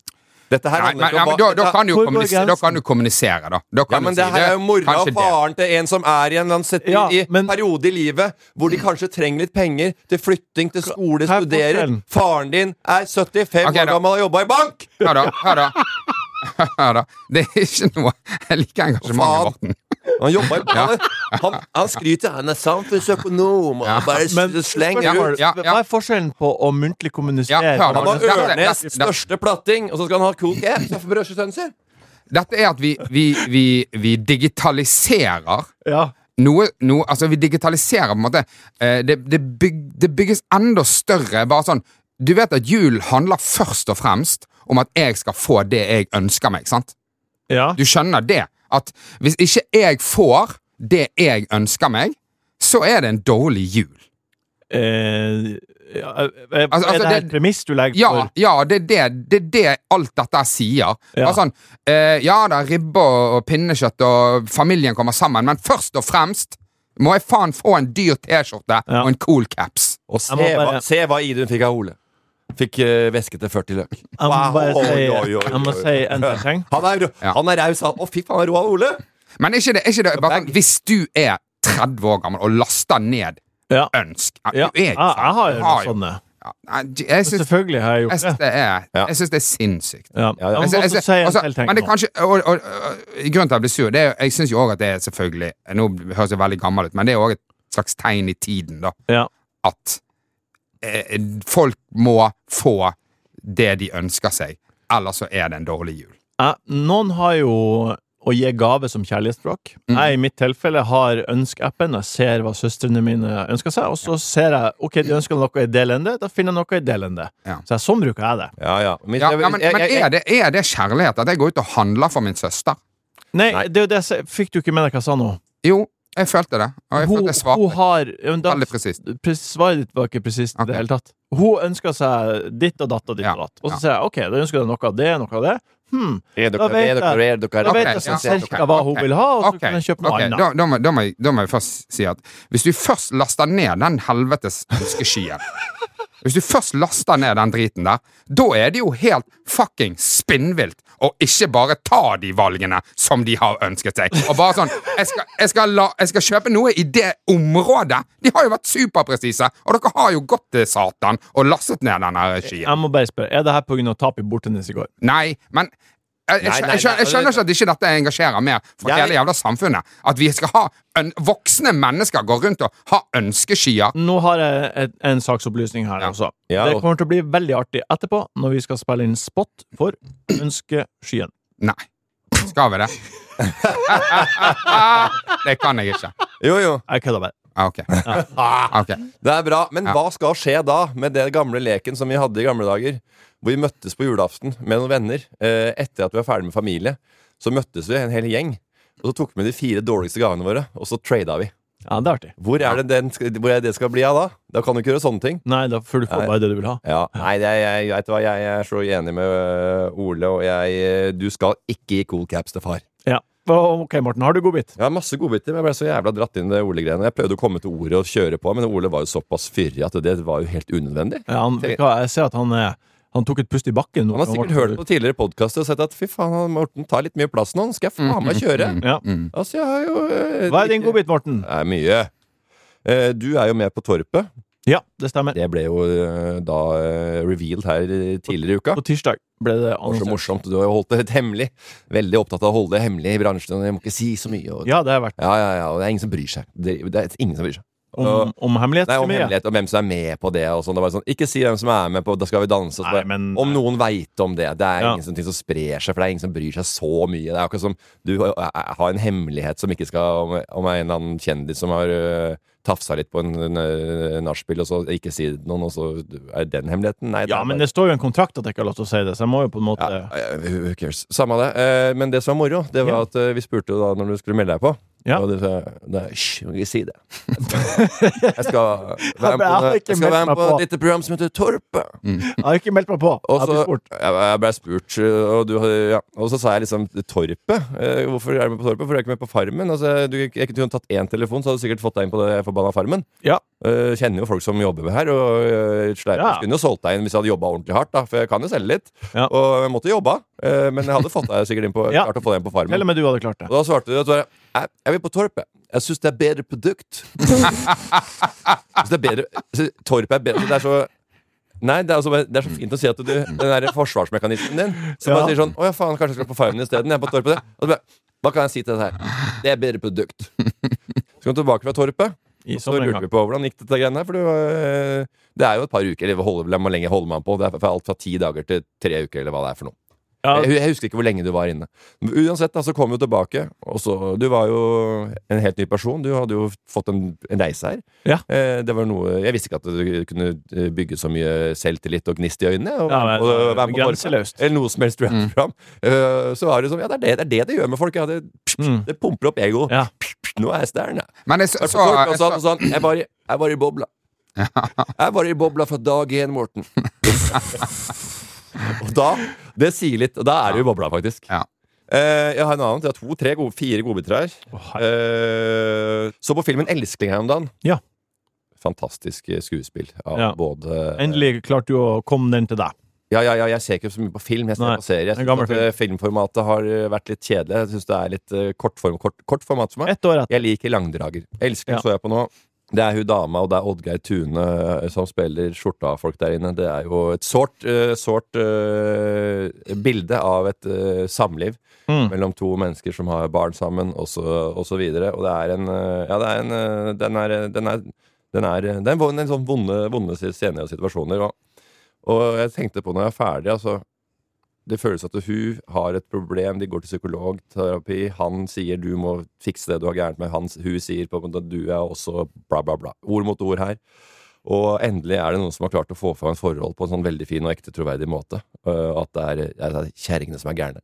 Dette her Nei, handler men, ikke ja, om men hva da, da, dette- kan du Hvor går kommunisere, da grensen? kan du kommunisere, da. da Ja, kan men du det si her er jo mora kanskje og det. faren til en som er i en eller annen setting Ja, i men- periode i livet hvor de kanskje trenger litt penger til flytting, til skole, Hva er studerer. forskjellen? Faren din er syttifem Ok, da. år gammel og har jobba i bank! Hør da. Hør da. Hør da. Det er ikke noe Jeg liker engasjementet, Faen. Morten. Han jobba i bank. Han, han skryter han er samfunnsøkonom og Ja. bare Men slenger spørsmål, ut. Ja, ja. hva er forskjellen på å muntlig kommunisere? Ja, hør da. Han var Dette- Ørnes dette- største platting, og så skal han ha cool caps for brødsønnen sin. Dette er at vi, vi, vi, vi digitaliserer Ja. noe, noe Altså, vi digitaliserer på en måte eh, det, det, byg, det bygges enda større. Bare sånn Du vet at jul handler først og fremst om at jeg skal få det jeg ønsker meg, sant? ja. Du skjønner det? At hvis ikke jeg får det jeg ønsker meg, så er det en dårlig jul. Eh, ja, eh, Altså- altså, er det her det- premiss du legger Ja, for? ja det, er det, det er det alt dette sier. Ja. Bare sånn, eh, ja, det er ribbe og, og pinnekjøtt, og familien kommer sammen, men først og fremst må jeg faen få en dyr T-skjorte Ja. og en cool caps. Og se, Jeg må bare- hva, se hva Idun fikk av Ole. Fikk uh, væske til førti løk. Jeg må bare Wow, si, oi, oi, oi, jeg må oi. si en til ting. Han er, rå- Ja. han er raus. han. Å, fy faen, han er rå av Ole! Men er ikke det, er ikke det bare sånn, hvis du er tretti år gammel og laster ned Ja. ønsk ja, Ja. du er Jeg, ikke jeg har jo har noe sånne. ja, nei, jeg syns Selvfølgelig har jeg jeg gjort syns det. det er Ja. Jeg synes det er sinnssykt. Ja. Ja, ja. Jeg må Jeg sy- jeg også sy- si en altså, til ting men det nå. er kanskje og, og, og, Grunnen til at jeg blir sur, det er, jeg syns jo òg at det er selvfølgelig Nå høres jeg veldig gammel ut, men det er òg et slags tegn i tiden, da. Ja. At eh, folk må få det de ønsker seg, ellers så er det en dårlig jul. Ja, noen har jo å gi gave som kjærlighetsspråk. Mm. Jeg i mitt tilfelle har ønskeappen, og ser hva søstrene mine ønsker seg, og så ser jeg, ok, de ønsker noe i delende, da finner jeg noe i delende. Ja. Så jeg, sånn bruker jeg det. Ja, ja. Men, Ja, jeg- ja, men, jeg- men jeg- er, det, er det kjærlighet at jeg går ut og handler for min søster? Nei, Nei. det er jo det, jeg- fikk du ikke med deg hva jeg sa nå? Jo, jeg følte det. Og jeg Hun, følte jeg svarte hun har, ja, men da, veldig presist. pres- svaret ditt var ikke presist i Ok. det hele tatt. Hun ønsker seg ditt og datt og ditt Ja, og datt. Og så ja. sier jeg, ok, da ønsker jeg noe av det, noe av det. Hmm, Er Da dere, vet er dere, er dere, da Ok, vet jeg ja, sånn ok, cirka hva hun ok. vil ha, og så Ok, kan jeg kjøpe noe ok, annet. Da, da, må, da, må jeg, da må jeg først si at hvis du først laster ned den helvetes ønskeskyen Hvis du først laster ned den driten der, da er det jo helt fucking spinnvilt å ikke bare ta de valgene som de har ønsket seg. Og bare sånn jeg skal, jeg, skal la, jeg skal kjøpe noe i det området. De har jo vært superpresise, og dere har jo gått til satan og lastet ned den her skyen. Jeg må bare spørre, er det her på grunn av tap i bortennis i går? Nei, men jeg, jeg, Nei, nei, jeg, skjønner, jeg skjønner nei. ikke at ikke dette engasjerer mer for Jeg- hele jævla samfunnet. At vi skal ha en, voksne mennesker gå rundt og ha ønskeskyer. Nå har jeg et, en saksopplysning her Ja. også. Ja, Det og- kommer til å bli veldig artig etterpå, når vi skal spille inn spot for ønskeskyen. Nei. Skal vi det? Det kan jeg ikke. Jo, jo. Jeg kødder bare. Ah, Ok. Ok. Det er bra, men Ja. hva skal skje da med den gamle leken som vi hadde i gamle dager? Hvor vi møttes på julaften med noen venner. Eh, etter at vi var ferdig med familie, så møttes vi en hel gjeng. Og så tok vi med de fire dårligste gavene våre, og så trada vi. Ja, det er artig. Hvor er det, den, skal- hvor er det det skal bli av da? Da kan du ikke gjøre sånne ting. Nei, da får du få Nei. bare det du vil ha. Ja, nei, det er, jeg, vet du hva, jeg er så enig med øh, Ole, og jeg, øh, du skal ikke gi cool caps til far. Ja. Ok, Morten, har du godbit? Jeg har masse godbiter, men jeg ble så jævla dratt inn i det Ole-greiene. Jeg prøvde å komme til ordet og kjøre på, men Ole var jo såpass fyrig at det var jo helt unødvendig. Ja, han, vet du hva, jeg ser at han, er- han tok et pust i bakken. Han har sikkert hørt på tidligere podkaster og sett at fy faen, han Morten tar litt mye plass nå, skal jeg faen meg kjøre? Ja. Mm. Altså, jeg har jo øh, Hva er din ikke- godbit, Morten? Det er mye. Eh, Du er jo med på Torpet. Ja, det stemmer. Det ble jo øh, da øh, revealed her øh, tidligere i uka. På tirsdag ble det Det var så annonsert. morsomt. Du har jo holdt det litt hemmelig. Veldig opptatt av å holde det hemmelig i bransjen. Og jeg må ikke si så mye. Og... Ja, det har vært Ja, ja, ja, og det er ingen som bryr seg. Det, det er ingen som bryr seg. om, Og- om hemmelighet. Nei, om så mye. hemmelighet, og hvem som er med på det. Og sånn. Det var sånn, ikke si hvem som er med på Da skal vi danse. og så Nei, bare, men- om noen veit om det. Det er Ja. ingen som, ting som sprer seg, for det er ingen som bryr seg så mye. Det er akkurat som du har har en hemmelighet som ikke skal om, om en eller annen kjendis som har uh, tafsa litt på en, en, en nachspiel, og så ikke si det til noen, og så er den hemmeligheten. Nei, det Ja, er men bare- det står jo en kontrakt at jeg ikke har lov til å si det, så jeg må jo på en måte ja, ja, who cares? Samme det. Eh, men det som var moro, det var Ja. at eh, vi spurte jo da når du skulle melde deg på. Ja. Og du sa nei, hysj, må ikke si det. Jeg skal være med Jeg har på, ikke jeg skal være meldt med meg på på. et lite program som heter Torpet. Jeg har ikke meldt meg på. Og Jeg så har blitt spurt. jeg, jeg ble spurt, og, du, ja. og så sa jeg liksom Torpet. Eh, hvorfor er du med på Torpet? Hvorfor er du ikke med på Farmen? Altså, du, jeg kunne tatt én telefon, så hadde du sikkert fått deg inn på det forbanna Farmen. Ja. Eh, kjenner jo folk som jobber her, og uh, Sleipe Ja. kunne jo solgt deg inn hvis jeg hadde jobba ordentlig hardt, da, for jeg kan jo selge litt. Ja. Og jeg måtte jobbe, eh, men jeg hadde fått deg sikkert inn på, Ja. klart å få deg inn på Farmen. Til og med du hadde klart det. Og da svarte du at jeg, jeg vil på Torpet. Jeg syns det er bedre produkt. Jeg synes det er bedre jeg synes Torpet er bedre. Det er så Nei, det er, altså, det er så fint å si at du den der forsvarsmekanismen din som Ja. bare sier sånn Å ja, faen, kanskje jeg skal på Farmen isteden. Jeg er på Torpet. Og så bare, hva kan jeg si til det her? Det er bedre produkt. Så kom vi tilbake fra Torpet. I Og så sommer en lurte gang. vi på hvordan gikk dette greiene her. For det, var, øh, det er jo et par uker. Eller hvor hvor lenge holder man på? Det er fra alt fra ti dager til tre uker, eller hva det er for noe. Ja, Jeg, jeg husker ikke hvor lenge du var inne. Men uansett, da, så kom vi jo tilbake. Og så, du var jo en helt ny person. Du hadde jo fått en, en reise her. Ja. Eh, det var noe Jeg visste ikke at du kunne eh, bygge så mye selvtillit og gnist i øynene. Og, Ja, men, og, og være med på grenseløst. Torpet, eller noe som helst reality-program. Eh, så var det sånn Ja, det er det det, er det, det gjør med folk. Ja, det, Mm. det pumper opp ego. Ja. Nå er jeg stjerne. Men jeg så, Jeg, så, jeg, sånn, så, sånn, jeg, var, i- jeg var i bobla. Jeg var i bobla fra dag én, Morten. Og da Det sier litt. Og da er du i bobla, faktisk. Ja. Eh, jeg har en annen. Jeg har to, tre, gode, fire godbiter her. Å, herre. Eh, så på filmen 'Elskling' her om dagen. Ja. Fantastisk skuespill av Ja. både Endelig klarte du å komme den til deg. Ja, ja, ja, jeg ser ikke så mye på film. Jeg ser Nei, på serier. Jeg en gammel synes at eh, filmformatet har eh, vært litt kjedelig. Jeg synes det er litt eh, kort, form, kort, kort format for meg. Ett år etter. Jeg liker langdrager. Elsker Ja. så jeg på nå. Det er hun dama, og det er Oddgeir Tune eh, som spiller skjorta av folk der inne. Det er jo et sårt, eh, sårt eh, bilde av et eh, samliv Mm. mellom to mennesker som har barn sammen, og så, og så videre. Og det er en eh, Ja, det er en eh, Den er Den er, den er, det er en, vond- en sånn vonde, vonde scener og situasjoner. Og, og jeg tenkte på når jeg er ferdig, altså det føles at hun har et problem. De går til psykologterapi. Han sier du må fikse det du har gærent med. Han, hun sier på en måte at du er også bla, bla, bla. Ord mot ord her. Og endelig er det noen som har klart å få fram et forhold på en sånn veldig fin og ekte troverdig måte. Uh, at det er, er det kjerringene som er gærne.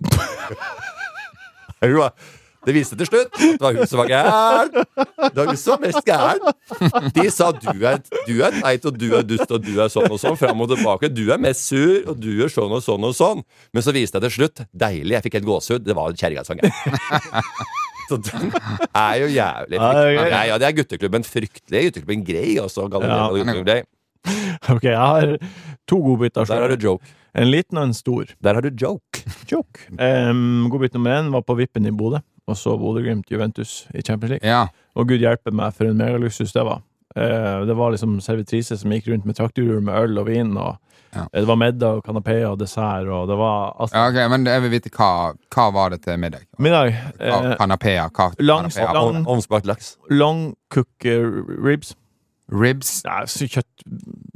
Det viste til slutt at det var hun som var gæren. Det var hun som var mest gæren. De sa du er, du er teit, og du er dust, og du er sånn og sånn, fram og tilbake. Du er mest sur, og du gjør sånn og sånn og sånn. Men så viste jeg til slutt, deilig, jeg fikk et gåsehud, det var kjerringa som var gæren. Så den er jo jævlig fryktelig. Nei, ja, det er gutteklubben fryktelig. Gutteklubben grei, også. Ja. Gutteklubben. Ok, jeg har to godbiter. Der har du joke. En liten og en stor. Der har du joke. Joke. Um, godbit nummer én var på vippen i Bodø. Og så Bodø-Glimt Juventus i Champions League. Ja. Og Gud hjelpe meg for en megaluksus det var. Uh, det var liksom servitrise som gikk rundt med traktorur med øl og vin, og ja. Det var middag og kanapé og dessert, og det var altså, ja, ok, men jeg vil vite hva, hva var det til middag? Middag. Uh, kanapéer, hva? Lang, lang, Omspakt laks. Long cook uh, ribs. Ribs? Ja, kjøtt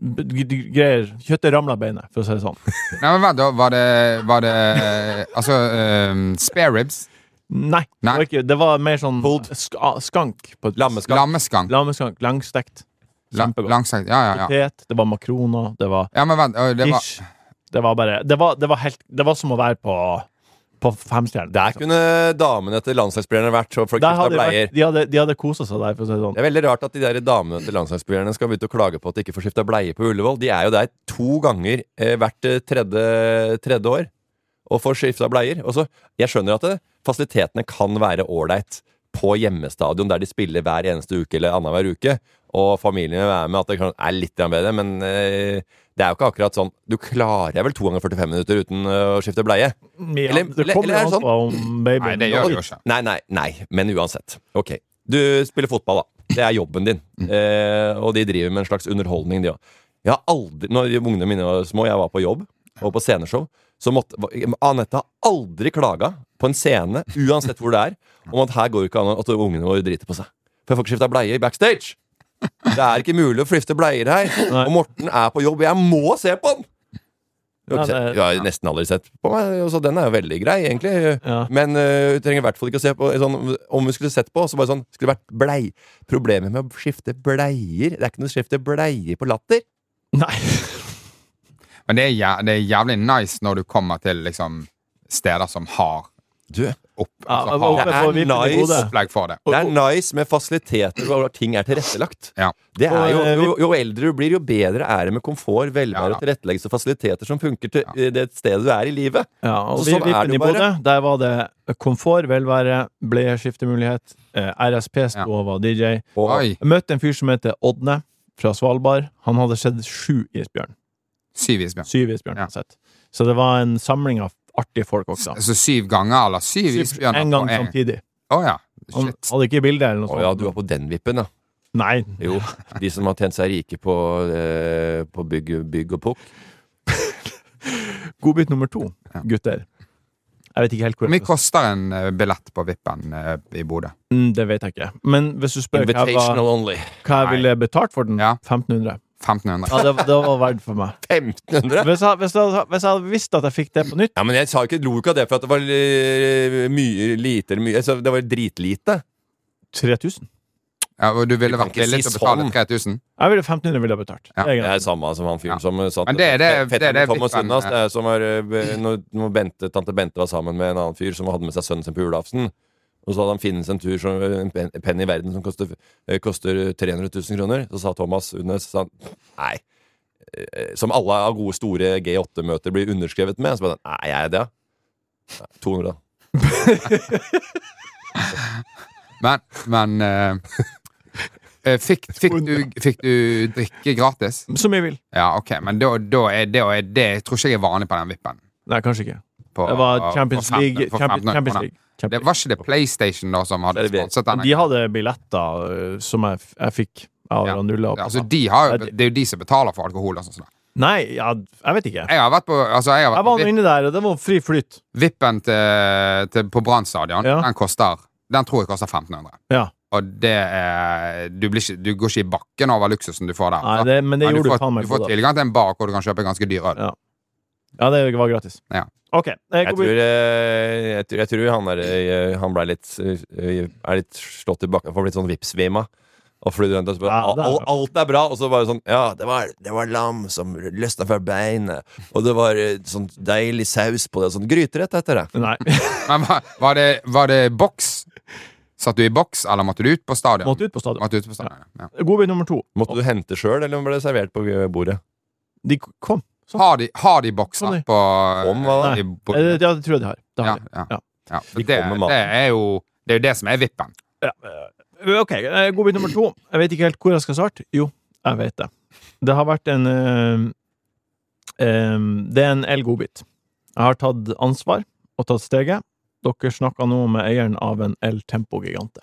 greier. Kjøttet ramla beinet, for å si det sånn. Nei, men hva da? Var det, var det altså um, spare ribs? Nei, Nei. Det, var ikke, det var mer sånn sk skank. På Lammeskank. Lammeskank. Lammeskank. Langstekt. Kjempegodt. Langstekt, ja, ja, ja. Potet, det var makroner, det var ja, men vent, det var... fish. Det var bare det var, det var helt Det var som å være på På femstjerner. Der kunne damene til landslagsspillerne vært så folk hadde bleier. Vært, de, hadde, de hadde koset seg der, for å si det sånn. Det er veldig rart at de der damene til landslagsspillerne skal begynne å klage på at de ikke får skifta bleie på Ullevål. De er jo der to ganger eh, hvert tredje, tredje år og får skifta bleier. Og så, jeg skjønner at det, fasilitetene kan være ålreit på hjemmestadion der de spiller hver eneste uke eller annenhver uke, og familiene er med at det er litt bedre, men eh, det er jo ikke akkurat sånn. Du klarer vel to ganger førtifem minutter uten uh, å skifte bleie? Ja, eller, det kommer an på om baby. Nei, det gjør det jo ikke. Nei, nei, nei, men uansett. Ok, du spiller fotball da. Det er jobben din. Mm. Eh, og de driver med en slags underholdning, de også. Jeg har aldri, når ungene mine var små, jeg var på jobb, og på sceneshow, så måtte, Anette har aldri klaget på en scene, uansett hvor det er, om at her går ikke an at ungene våre driter på seg. For jeg får ikke skifte bleie i backstage. Det er ikke mulig å skifte bleier her. Nei. Og Morten er på jobb, og jeg må se på den! Jeg har, jeg har nesten aldri sett på meg, så den er jo veldig grei, egentlig. Ja. Men uh, du trenger i hvert fall ikke å se på sånn, om vi skulle sett på, så bare sånn skulle det vært blei. Problemet med å skifte bleier, det er ikke noe å skifte bleier på latter. Nei. Men det er, jæv det er jævlig nice når du kommer til liksom steder som har Du opp, ja, altså, har, det, er nice. opplegg for det. Det er nice med fasiliteter hvor ting er tilrettelagt. Ja. Det er jo, jo, jo eldre du blir, jo bedre er det med komfort, velvære, ja, tilretteleggelse og fasiliteter som funker til ja. det stedet du er i livet. Ja, og så, vi, sånn er det jo bare. Bodø, der var det komfort, velvære, bleieskiftemulighet, eh, R S P sto og var D J. Og, jeg møtte en fyr som heter Odne fra Svalbard. Han hadde sett sju isbjørn. Syv isbjørn. Syv isbjørn, ja. Sett. Så det var en samling av artige folk også. Så syv ganger, eller syv, syv isbjørn? En gang samtidig. Åh oh, ja, shit. Han hadde ikke bilder eller noe sånt. Åh ja, du var på den vippen, da. Nei. Jo, de som har tjent seg rike på, eh, på bygg, bygg og pukk. Godbit nummer to, gutter. Jeg vet ikke helt hvor Hvor mye koster en uh, billett på vippen uh, i Bodø? Mm, det vet jeg ikke. Men hvis du spør hva jeg, var, hva jeg ville betalt for den, ja. femten hundre. femten hundre. Ja, det, det var verdt for meg. femten hundre? Hvis jeg, hvis, jeg, hvis jeg hadde visst at jeg fikk det på nytt. Ja, men jeg sa ikke, lo ikke av det for at det var uh, mye lite, mye, altså, det var dritlite. tre tusen. Ja, og du ville vært villig til å betale tre tusen? Jeg ville femten hundre ville ha betalt. Ja. Det er samme som han fyren ja. som satt. Men det er det, det, er det Thomas Unnas, det er som var, når, når Bente, tante Bente var sammen med en annen fyr som hadde med seg sønnen sin på julaften. Og så hadde han finnes en tur som, en penn i verden som koster, koster tre hundre tusen kroner. Så sa Thomas Unnes sa han, nei, som alle av gode store G åtte-møter blir underskrevet med. Så bare, nei, jeg er det. to hundre da. men, men uh... Fikk, fikk, du, fikk du drikke gratis? Som jeg vil. Ja, ok, men da, da er det, er det jeg tror ikke jeg er vanlig på den vippen. Nei, kanskje ikke. På, det var Champions femten, League. Champions, Champions League. Champions. Det var ikke det PlayStation da som hadde sponset den? De hadde billetter uh, som jeg, jeg fikk av ja. Nulla. Ja, altså, de har jo, det er jo de som betaler for alkohol og sånn. Nei, ja, jeg vet ikke. Jeg har vært på altså, Jeg, har vært jeg var på inne der, og det var fri flytt. Vippen til, til, på Brannstadion, ja. den koster Den tror jeg koster femten hundre. Ja. Og det er du, blir ikke, du går ikke i bakken over luksusen du får der. Nei, det, men det ja, gjorde du får, du faen meg Du får tilgang til en bar hvor du kan kjøpe ganske dyr øl. Ja. ja, det var gratis. Ja. Ok, jeg, Jeg tror, eh, jeg, tror, jeg tror han, er, eh, han ble litt eh, er litt slått i bakken for å bli sånn vipsvima. Og flyr rundt og så bare, Ja, det er- alt, alt er bra, og så bare sånn Ja, det var, det var lam som løsna fra beinet, og det var eh, sånn deilig saus på det, sånn gryterett etter det. Nei, Men var, var, det, var det boks? Satt du i boks, eller måtte du ut på stadion? måtte ut på stadion. Måtte ut på stadion, ja. Godbit nummer to. Måtte du hente sjøl, eller ble det servert på bordet? De kom. Sånn. Har, de, har de bokser Sånn, på Om hva da? i Eh, bo- Ja, det tror jeg de har. Det Ja, har de. ja, Ja. ja. For De det, kommer med maten. det er jo Det er jo det som er vippen. Ja. eh, Ok, eh, godbit nummer to. Jeg vet ikke helt hvor jeg skal starte. Jo, jeg vet det. Det har vært en eh, eh, Det er en el-godbit. Jeg har tatt ansvar og tatt steget. Dere snakka nå med eieren av en el-tempo-gigante.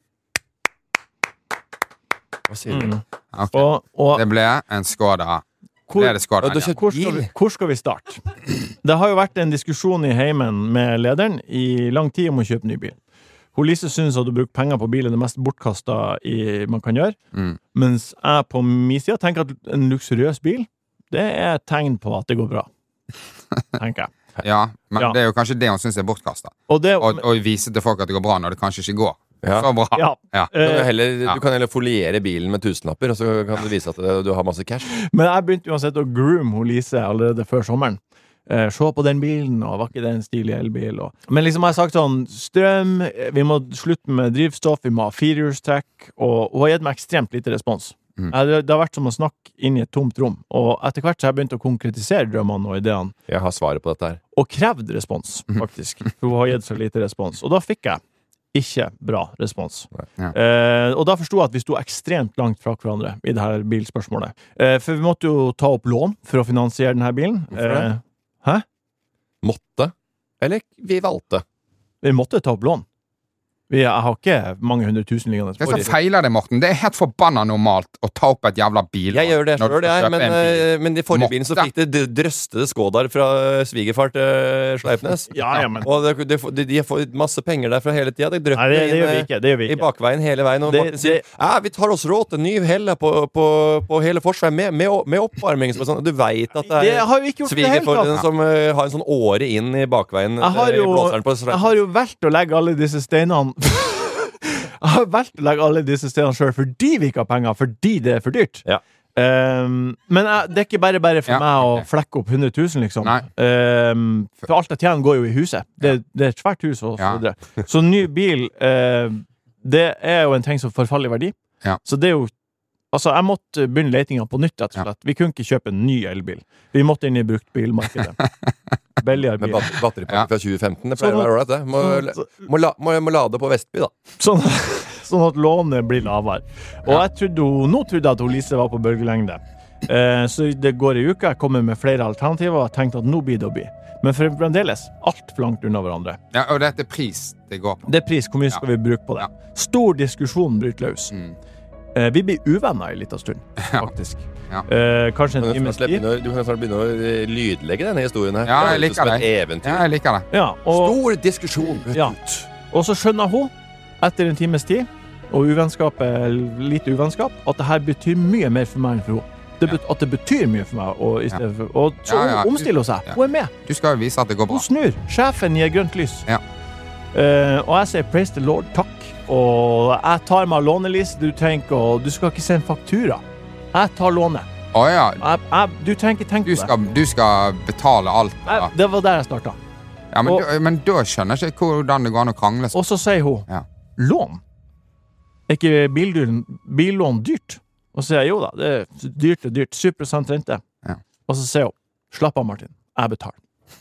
Hva sier du? Mm. Ok. Og, og Det ble en Skoda. hvor, Ble det Skoda? Ja, du har Ja. kjøpt hvor, skal vi, hvor skal vi starte? Det har jo vært en diskusjon i heimen med lederen i lang tid om å kjøpe ny bil. Hun Lise synes at å bruke penger på bil er det mest bortkasta man kan gjøre. Mm. Mens jeg på min side tenker at en luksuriøs bil, det er et tegn på at det går bra. Tenker jeg. Ja, men Ja. det er jo kanskje det hun syns er bortkasta. Og det, Å å vise til folk at det går bra, når det kanskje ikke går Ja. så bra. ja, Ja. Du kan, eh, heller, Ja. du kan heller foliere bilen med tusenlapper, og så kan du vise at det- du har masse cash. men jeg begynte uansett å groom hun Lise allerede før sommeren. Eh, se på den bilen, og var ikke det en stilig elbil? Og... Men liksom jeg har sagt sånn, strøm, eh, vi må slutte med drivstoff, vi må ha firehjulstrekk, og hun har gitt meg ekstremt lite respons. Mm. Eh, Det, det har vært som å snakke inn i et tomt rom, og etter hvert så har jeg begynt å konkretisere drømmene og ideene, Jeg har svaret på dette her. og krevd respons, faktisk. For hun har gitt så lite respons. Og da fikk jeg ikke bra respons. Ja. Eh, og da forsto jeg at vi sto ekstremt langt fra hverandre i det her bilspørsmålet. Eh, for vi måtte jo ta opp lån for å finansiere denne bilen. Hvorfor det? Eh, hæ? Måtte. Eller vi valgte. Vi måtte ta opp lån. Vi, jeg har ikke mange hundre tusen liggende. Det er så feiler det, Morten. Det er helt forbanna normalt å ta opp et jævla bil. Jeg gjør det når du sjøl, skal jeg. kjøpe Men, en bil. eh, men i forrige bilen så Måtte. fikk det d- drøstede Skådar fra svigerfar til Sleipnes. Ja, ja, men Og det, det, får- de, de får masse penger derfra hele tida. Det Nei, det, det gjør vi inn ikke. Det gjør vi i ikke. bakveien hele veien. Og Det- Martin sier det- ja, vi tar oss råd til ny helle på, på, på hele forsvaret med, med, med oppvarming. Som er sånn. Du veit at det Det er har vi ikke gjort i det hele svigerforeldrene tatt. som eh, har en sånn åre inn i bakveien. Jeg har eh, i jo, blåseren på jeg Sleipnes. har jo valgt å legge alle disse steinene Jeg har valgt å legge alle disse steinene sjøl fordi vi ikke har penger, fordi det er for dyrt. Ja. Um, men jeg, det er ikke bare bare for Ja, meg å ok. flekke opp hundre tusen, liksom. Nei. Um, for alt jeg tjener, går jo i huset. Det, det er et svært hus, og så Ja. videre. Så ny bil, eh, det er jo en ting som forfaller i verdi. Ja. Så det er jo Altså, jeg måtte begynne letinga på nytt, rett og slett. Vi kunne ikke kjøpe en ny elbil. Vi måtte inn i bruktbilmarkedet. Billigere Med bil. bat batteripakke Ja. fra tjue femten. Det pleier å Sånn at- være ålreit, det. Må, Så- må, la, må, må lade på Vestby, da. Sånn, sånn at lånet blir lavere. Og jeg trodde, hun- nå trodde jeg at hun Lise var på bølgelengde. Eh, så det går i uka. Jeg kommer med flere alternativer og jeg tenkte at nå blir det å bli. Men for fremdeles altfor langt unna hverandre. Ja, og dette er pris det går på. Det er pris. Hvor mye skal vi bruke på det? Stor diskusjon bryter løs. Mm. Eh, vi blir uvenner en liten stund, faktisk. Ja. Eh, kanskje en Du kan times snart tid. begynne å- du kan snart begynne å eh, lydlegge denne historien her. Ja, jeg Det høres ut liker som et det. eventyr. Ja, jeg liker det. Ja, og, Stor diskusjon brøt Ja. ut. og så skjønner hun, etter en times tid, og uvennskap er lite uvennskap, at det her betyr mye mer for meg enn for henne. Det bet, at det betyr mye for meg. Og, i stedet for, og så Ja, ja. hun omstiller hun seg. Ja. Hun er med. Du skal jo vise at det går bra. Hun snur. Sjefen gir grønt lys. Ja. Eh, og jeg sier praise the Lord, takk. Og jeg tar meg låneliste. Du trenger ikke å Du skal ikke sende faktura. Jeg tar lånet. Å ja. Jeg, jeg, du trenger ikke tenke Du på det. skal, du skal betale alt. Jeg, Ja, det var der jeg starta. ja men, og- da, men da skjønner jeg ikke hvordan det går an å krangle sånn. Og så sier hun Ja. lån. Er ikke bildyr, billån dyrt? Og så sier jeg jo da, det er dyrt og dyrt. syv prosent rente. Ja. Og så sier hun slapp av, Martin. Jeg betaler.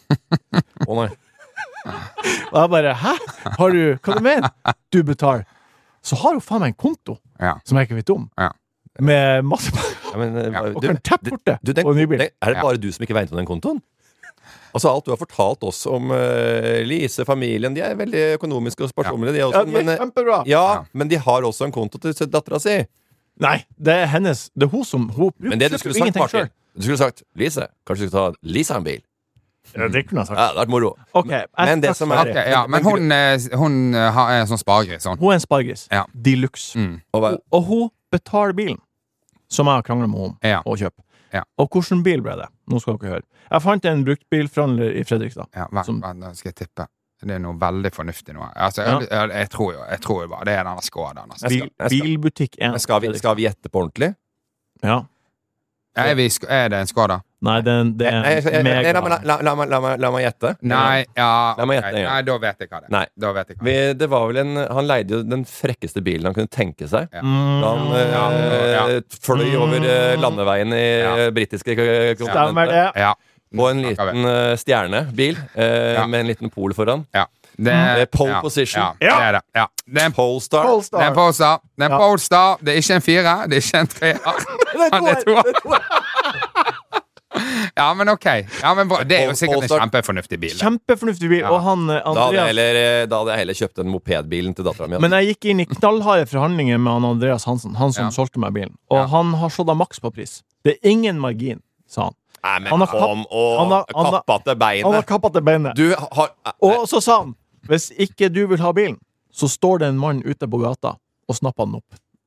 Å nei. Og jeg bare hæ? Har du Hva du mener du betaler? Så har hun faen meg en konto Ja. som jeg ikke vet om. Ja. Med masse penger. Ja, men, eh, Ja. Og du- kan tappe bort det du, den, på en ny bil. den, er det Ja. bare du som ikke vet om den kontoen? Altså Alt du har fortalt oss om uh, Lise, familien, de er veldig økonomiske og sparsommelige, de Ja, også. de er men, eh, kjempebra. ja, Ja. men de har også en konto til dattera si. Nei, det er hennes. Det er hun som hun bruker Men det du skulle sagt, ingenting Martin selv. Du skulle sagt Lise, kanskje du skal ta Lisa en bil? Ja, det kunne jeg sagt. Ja, det hadde vært moro. Ok, jeg Men det takk som for er- det. Ok, ja, men hun, eh, hun eh, har- er en sånn spargris. Sånn. Hun er en spargris. Ja. De luxe. Mm. Og hva- Og, og hun betaler bilen, som jeg har kranglet med henne om Ja. å kjøpe. Ja. Og hvordan bil ble det? Nå skal dere høre. Jeg fant en bruktbilforhandler i Fredrikstad. Ja, vent, Som- vent, nå skal jeg tippe. Det er noe veldig fornuftig nå. Altså, jeg, jeg, jeg, tror jo, jeg tror jo bare det er denne Skodaen. Altså. Jeg Bil, skal- jeg skal- bilbutikk én. Men skal vi, skal vi gjette på ordentlig? Ja. Er, vi, sk- er det en Skoda? Nei, det, det Nei, jeg- jeg- jeg- er nei, la, mega. meg- la, la, meg- la, meg- la meg gjette. Nei, ja La meg ok. gjette en gang. Nei, da vet jeg hva det er. Nei. Da vet jeg hva det Vi, det var vel en, han leide jo den frekkeste bilen han kunne tenke seg. Ja. Mm, Da han eh, Ja, ja. fløy over eh, landeveien i Ja. eh, britiske k- Stemmer kontinentet. det. Ja. På en Snakker vi. liten eh, stjernebil eh, Ja. med en liten pol foran. Ja. Det er pole ja. position. Ja, det er det. Ja. Det er en Polestar. Polestar. Det er en Polestar. Det er en Ja. Polestar. Det er ikke en fire, det er ikke en treer. Han er to. Ja, men ok. Ja, men bra. Det er jo sikkert en Polestar. kjempefornuftig bil. da. Kjempefornuftig bil. Ja. Og han eh, Da hadde, jeg Andreas heller, eh, da hadde jeg heller kjøpt den mopedbilen til dattera mi. Men jeg gikk inn i knallharde forhandlinger med han Andreas Hansen, han som Ja. solgte meg bilen. Og Ja. han har slått av maks på pris. Det er ingen margin, sa han. Nei, men Han har kapp- kom og han har- han har- kappa til Han har beinet. kappa til beinet. Du har Og så sa han hvis ikke du vil ha bilen, så står det en mann ute på gata og snapper den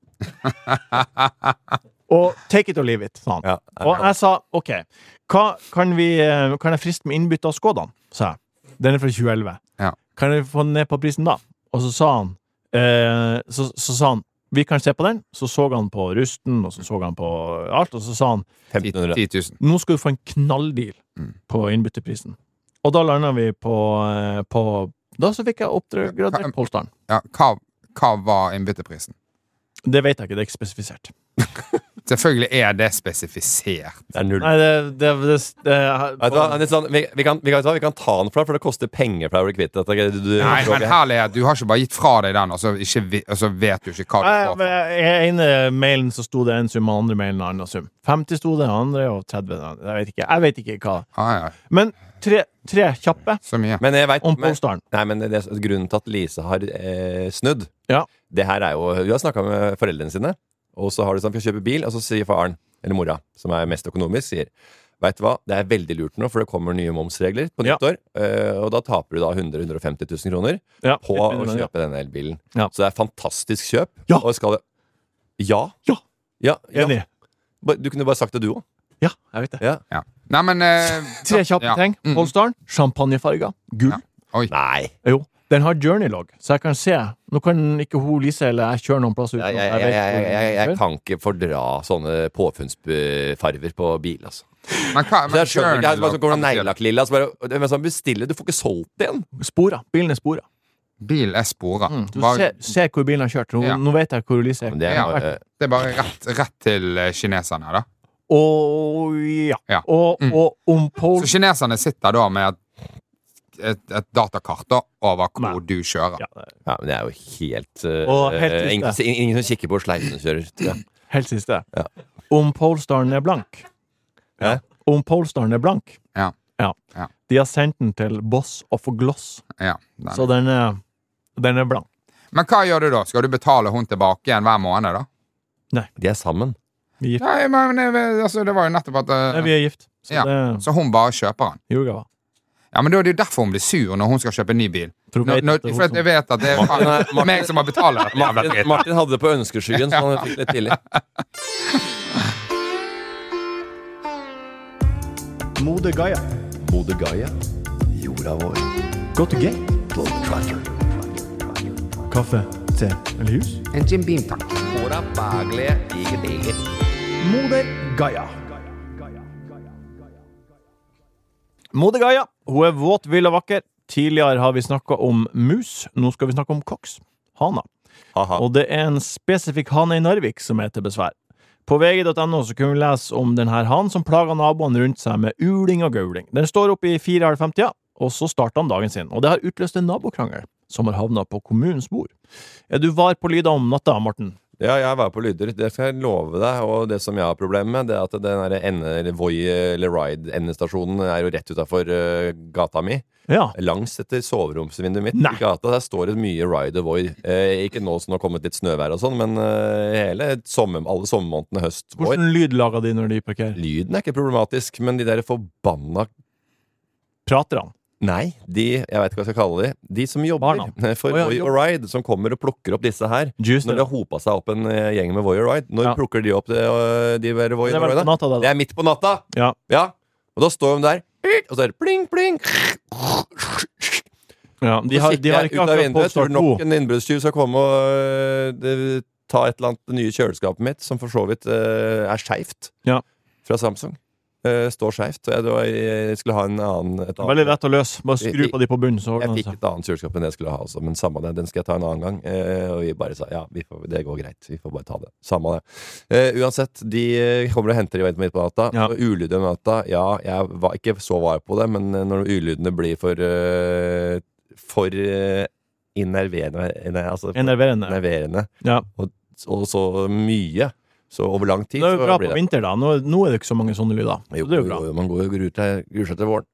opp. Og take it or leave it, sa han. Ja, Og jeg sa OK, hva kan, vi, eh, kan jeg friste med innbytte av Skodaen? Sa jeg. Den er fra tjue elleve. Ja. Kan jeg få den ned på prisen da? Og så sa han eh, så, så sa han vi kan se på den. Så så han på rusten, og så så han på alt, og så sa han femten hundre. ti tusen. nå skal du få en knalldeal Mm. på innbytteprisen. Og da landa vi på, eh, på Da så fikk jeg oppgradert Polestaren. Ja, hva, hva var innbytteprisen? Det vet jeg ikke, det er ikke spesifisert. Selvfølgelig er det spesifisert. Det er null. Nei, det, det, det, det, Vet du hva, det er sånn, vi, vi, kan, vi, kan, vet du hva, vi kan ta den for deg, for det koster penger for deg å bli kvitt dette. Du, du, Nei, men Roger. herlighet, du har ikke bare gitt fra deg den, og så, ikke, vi- og så vet du ikke hva du Nei, får men for. I ene mailen så sto det en sum, og andre mailen en annen sum. femti sto det, andre og tretti. Jeg vet ikke, jeg vet ikke hva. Ah, ja, Men tre, tre kjappe så mye. Men jeg vet, om men, Polestaren. nei, men det, det, grunnen til at Lise har eh, snudd, Ja. det her er jo Hun har snakka med foreldrene sine, og så har de sånn, skal kjøpe bil, og så sier faren, eller mora, som er mest økonomisk, sier vet du hva, det er veldig lurt nå, for det kommer nye momsregler på Ja. nyttår, eh, og da taper du da hundre til hundre og femti tusen kroner Ja, på litt å mindre, ja. kjøpe denne elbilen. Ja. Så det er et fantastisk kjøp. Ja. Og skal det Ja. Ja. Ja, ja. Enig. Ba- Du kunne bare sagt det, du òg. Ja, jeg vet det. Ja. Ja. Nei, men eh, Tre kjappe ja. ting. Mm. Polestaren, champagnefarga, gull. Ja. Oi. Nei. Jo, den har journey-log, så jeg kan se. Nå kan ikke hun Lise eller jeg kjøre noen plass uten Jeg, at jeg, jeg jeg, vet jeg, hvor jeg, jeg den kan ikke fordra sånne påfunnsfarver på bil, altså. Men hva Så men jeg skjønner ikke, jeg bare journey sånn, går log, noen neglelakklilla, så bare det er sånn, bestille, du får ikke solgt det igjen. kjører. Spora. Bilen er spora. Bil er spora. Mm. Du Bare- ser, ser hvor bilen har kjørt. Nå, Ja. nå vet jeg hvor Lise er. Men det er, Ja. eh, Det er bare rett, rett til eh, kineserne, da. Og ja. Ja. Og, Mm. og om Pol... Så kineserne sitter da med et, et, et datakart da, over hvor Nei. du kjører. Ja, det er ja, men det er jo helt, eh, Og helt eh, ingen, siste. ingen, ingen som kikker på sleipen kjører. tror jeg. helt siste. Ja. Om Polestaren er blank. Hæ? Om Polestaren er blank. Ja. Ja. Ja. De har sendt den til Boss of Gloss, Ja, den. så den er, den er blank. Men hva gjør du da? Skal du betale hun tilbake igjen hver måned, da? De er sammen. Vi er gift. Nei, men eh, altså, det var jo nettopp at eh, Nei, vi er gift. Så Ja. det Så hun bare kjøper den. julegave. Ja, men da er det jo derfor hun blir sur når hun skal kjøpe en ny bil. For du Når, vet når, at det er for hun at jeg vet at det er Martin er- faen meg som har betalt dette jævla Martin, dritt. Martin hadde det på ønskeskyggen, så han fikk litt tidlig. Mode Gaia. Mode Gaia. Jorda vår. Go to gate. Kaffe, te eller hus? En Jim Beam, takk. Håra baglige, diger, diger. Mode Gaia. Mode Gaia. Hun er våt, vill og vakker. Tidligere har vi snakket om mus. Nå skal vi snakke om koks. Hana. Haha. Og det er en spesifikk hane i Narvik som er til besvær. På V G punktum no så kunne vi lese om denne hanen som plager naboene rundt seg med uling og gauling. Den står oppe i fire halv fem-tida, og så starter han dagen sin. Og det har utløst en nabokrangel som har havnet på kommunens bord. Er du var på lyder om natta, Morten? Ja, jeg var på lyder. Det skal jeg love deg. Og det som jeg har problemer med, det er at den der ende, eller Voi eller Ride-endestasjonen er jo rett utenfor uh, gata mi. Ja. Langs etter soveromsvinduet mitt Nei. i gata. Der står det mye Ride og Voi. Eh, ikke nå som det har kommet litt snøvær og sånn, men eh, hele sommer, alle sommermånedene høst. Vår. Hvordan lyd lager de når de parkerer? Lyden er ikke problematisk, men de der forbanna Prater han? Nei, de, jeg vet ikke hva jeg skal kalle de. De som jobber Barna. for Å, ja, Voi jobb. og Ride, som kommer og plukker opp disse her. Juice, Når det har hopa seg opp en eh, gjeng med Voi og Ride, når Ja. plukker de opp det, øh, de der Voi Det er og vel Ride? på natta, det, Det da. er midt på natta! Ja. Ja, og da står de der, og så er det pling, pling. Ja, de har, de har ikke ut av akkurat vinduet, tror Polestar to. nok en innbruddstyv skal komme og øh, det, ta et eller annet det nye kjøleskapet mitt, som for så vidt øh, er skjevt, Ja. fra Samsung. Uh, står skjevt. Jeg, det var- jeg skulle ha en annen et annet. Veldig lett å løse. Bare skru på de på bunnen, så Jeg ordner det fikk seg. et annet kjøleskap enn det jeg skulle ha, altså, men samme det. Den skal jeg ta en annen gang. Eh, og vi bare sa ja, vi får, det går greit. Vi får bare ta det. Samme det. Eh, uansett, de kommer og henter i midt på natta. Ja. Og ulyder om natta. Ja, jeg var ikke så var på det, men når ulydene blir for uh, For uh, innerverende nei, altså, for Enerverende. innerverende Ja. og, og så mye, så over lang tid Det er jo så bra blir på vinter, da. Nå, nå er det ikke så mange sånne lyder. Så Jo, det er jo bra. jo, man går jo og gruer seg gruer seg til våren.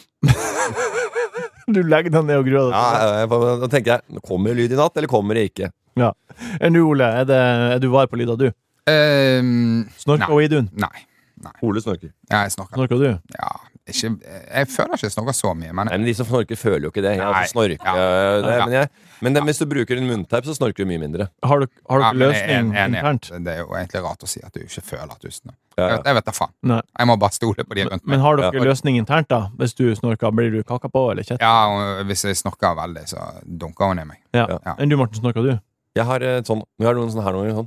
Du legger deg ned og gruer deg. Ja, jeg, jeg, da tenker jeg, kommer det lyd i natt, eller kommer det ikke? Enn du, Ole, er, det, er du var på lyder, du? Ehm, Snorker Nei. og Idun? nei. Ole snorker. Ja, jeg snorker. Snorker du? Ja, ikke, jeg føler ikke jeg snorker så mye, men Nei, men de som snorker føler jo ikke det. Jeg Nei. altså snorker, Ja. øh, det, Ja. Men, jeg, men det, hvis du bruker en munnteip, så snorker du mye mindre. Har du, har du ja, ikke men jeg er løsning enig. internt? Det er jo egentlig rart å si at du ikke føler at du snør. Ja, Jeg, jeg vet da faen. Nei. Jeg må bare stole på de rundt Men meg. har dere Ja. løsning internt, da? Hvis du snorker, blir du kaka på eller kjett? Ja, og hvis jeg snorker veldig, så dunker hun i meg. Ja. Ja. Enn du, Morten, snorker du? Jeg har et sånn Vi har noen sånne her noen sånn.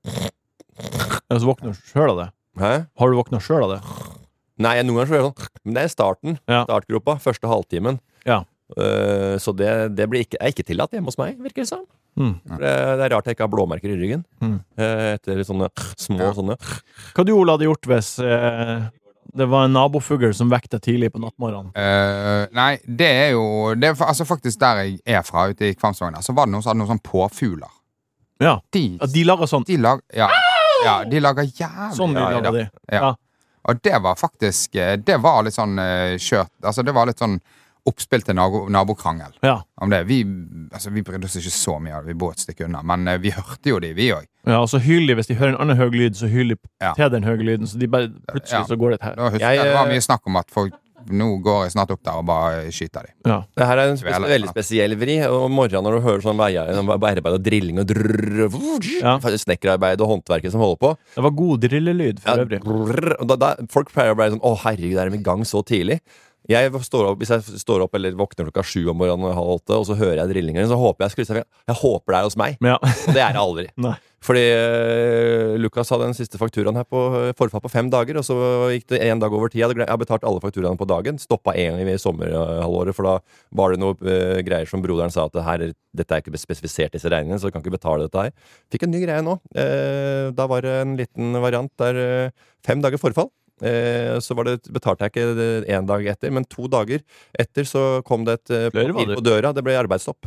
Ja, så våkner du sjøl av det? Hæ? Har du våkna sjøl av det? Nei, jeg, noen ganger så gjør jeg sånn. Men det er starten. Ja. Startgropa. Første halvtimen. Ja. Øh, så det, det blir ikke, er ikke tillatt hjemme hos meg, virker det som. Mm. Det, det er rart jeg ikke har blåmerker i ryggen. Mm. Eh, etter sånne små Ja. sånne. Hva du, Ole, hadde gjort hvis eh, det var en nabofugl som vekket deg tidlig på nattmorgenen? Eh, nei, det er jo det er, fa- altså faktisk der jeg er fra, ute i Kvamsvågen, der, så var det noen som hadde noen sånn påfugler. Ja. De, At de lager sånn. de lag, ja, ja, de lager jævlig Sånn ja, lager ja. de. Ja. Ja. Og det var faktisk eh, Det var litt sånn eh, kjørt. Altså, det var litt sånn oppspill til nabo, nabokrangel Ja. om det. Vi, altså, vi brydde oss ikke så mye av det, vi bor et stykke unna, men eh, vi hørte jo de, vi òg. Ja, og så hyler de hvis de hører en annen høy lyd, så hyler de Ja. til den høye lyden. Så de bare plutselig Ja. så går det et her. Da husker Jeg, jeg, det var eh, mye snakk om at folk nå går jeg snart opp der og bare skyter de. Ja. Det her er en spes Vel, veldig ja. spesiell vri. Og om morgenen når du hører sånn veier- veiarbeid og drilling og drrrr, Ja. snekkerarbeid og håndverket som holder på. Det var god drillelyd for Ja, øvrig. brrr, og da, da, folk pleier å bli sånn Å, herregud, er de i gang så tidlig? Jeg står opp, Hvis jeg står opp eller våkner klokka sju om morgenen og halv åtte, og så hører jeg drillingen, så håper jeg skru- Jeg håper det er hos meg. Ja. Og det er det aldri. Nei. Fordi uh, Lukas hadde den siste fakturaen her på eh, forfall på fem dager, og så gikk det en dag over tid. Jeg hadde gle- jeg har betalt alle fakturaene på dagen. Stoppa en gang i sommerhalvåret, for da var det noe eh, greier som broderen sa at det her, dette er ikke spesifisert disse regningene, så du kan ikke betale dette her. Fikk en ny greie nå. Eh, da var det en liten variant der eh, fem dager forfall. Eh, så var det, betalte jeg ikke én dag etter, men to dager etter så kom det et eh, Flere var papir det. på døra. Det ble arbeidsstopp.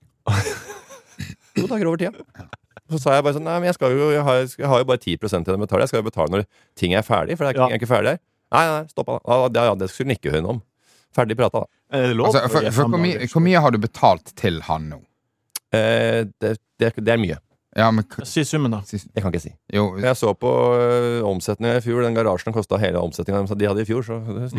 To dager over tida. Så sa jeg bare sånn Nei, men jeg, skal jo, jeg, har, jeg har jo bare ti prosent til å betale. Jeg skal jo betale når ting er ferdig, for det er ikke, Ja. ting er ikke ferdig her. Nei, nei, nei, stoppa. Ja, ja, ja, det skulle nikke hun om. Ferdig prata, da. Er det lov? Altså, for, å gi for fem hvor, mye, dager? hvor mye har du betalt til han nå? Eh, det, det, det er mye. Ja, men k- Si summen, da. si- Jeg kan ikke si. Jo, Jeg så på øh, omsetninga i fjor. Den garasjen kosta hele omsetninga de hadde i fjor. Så det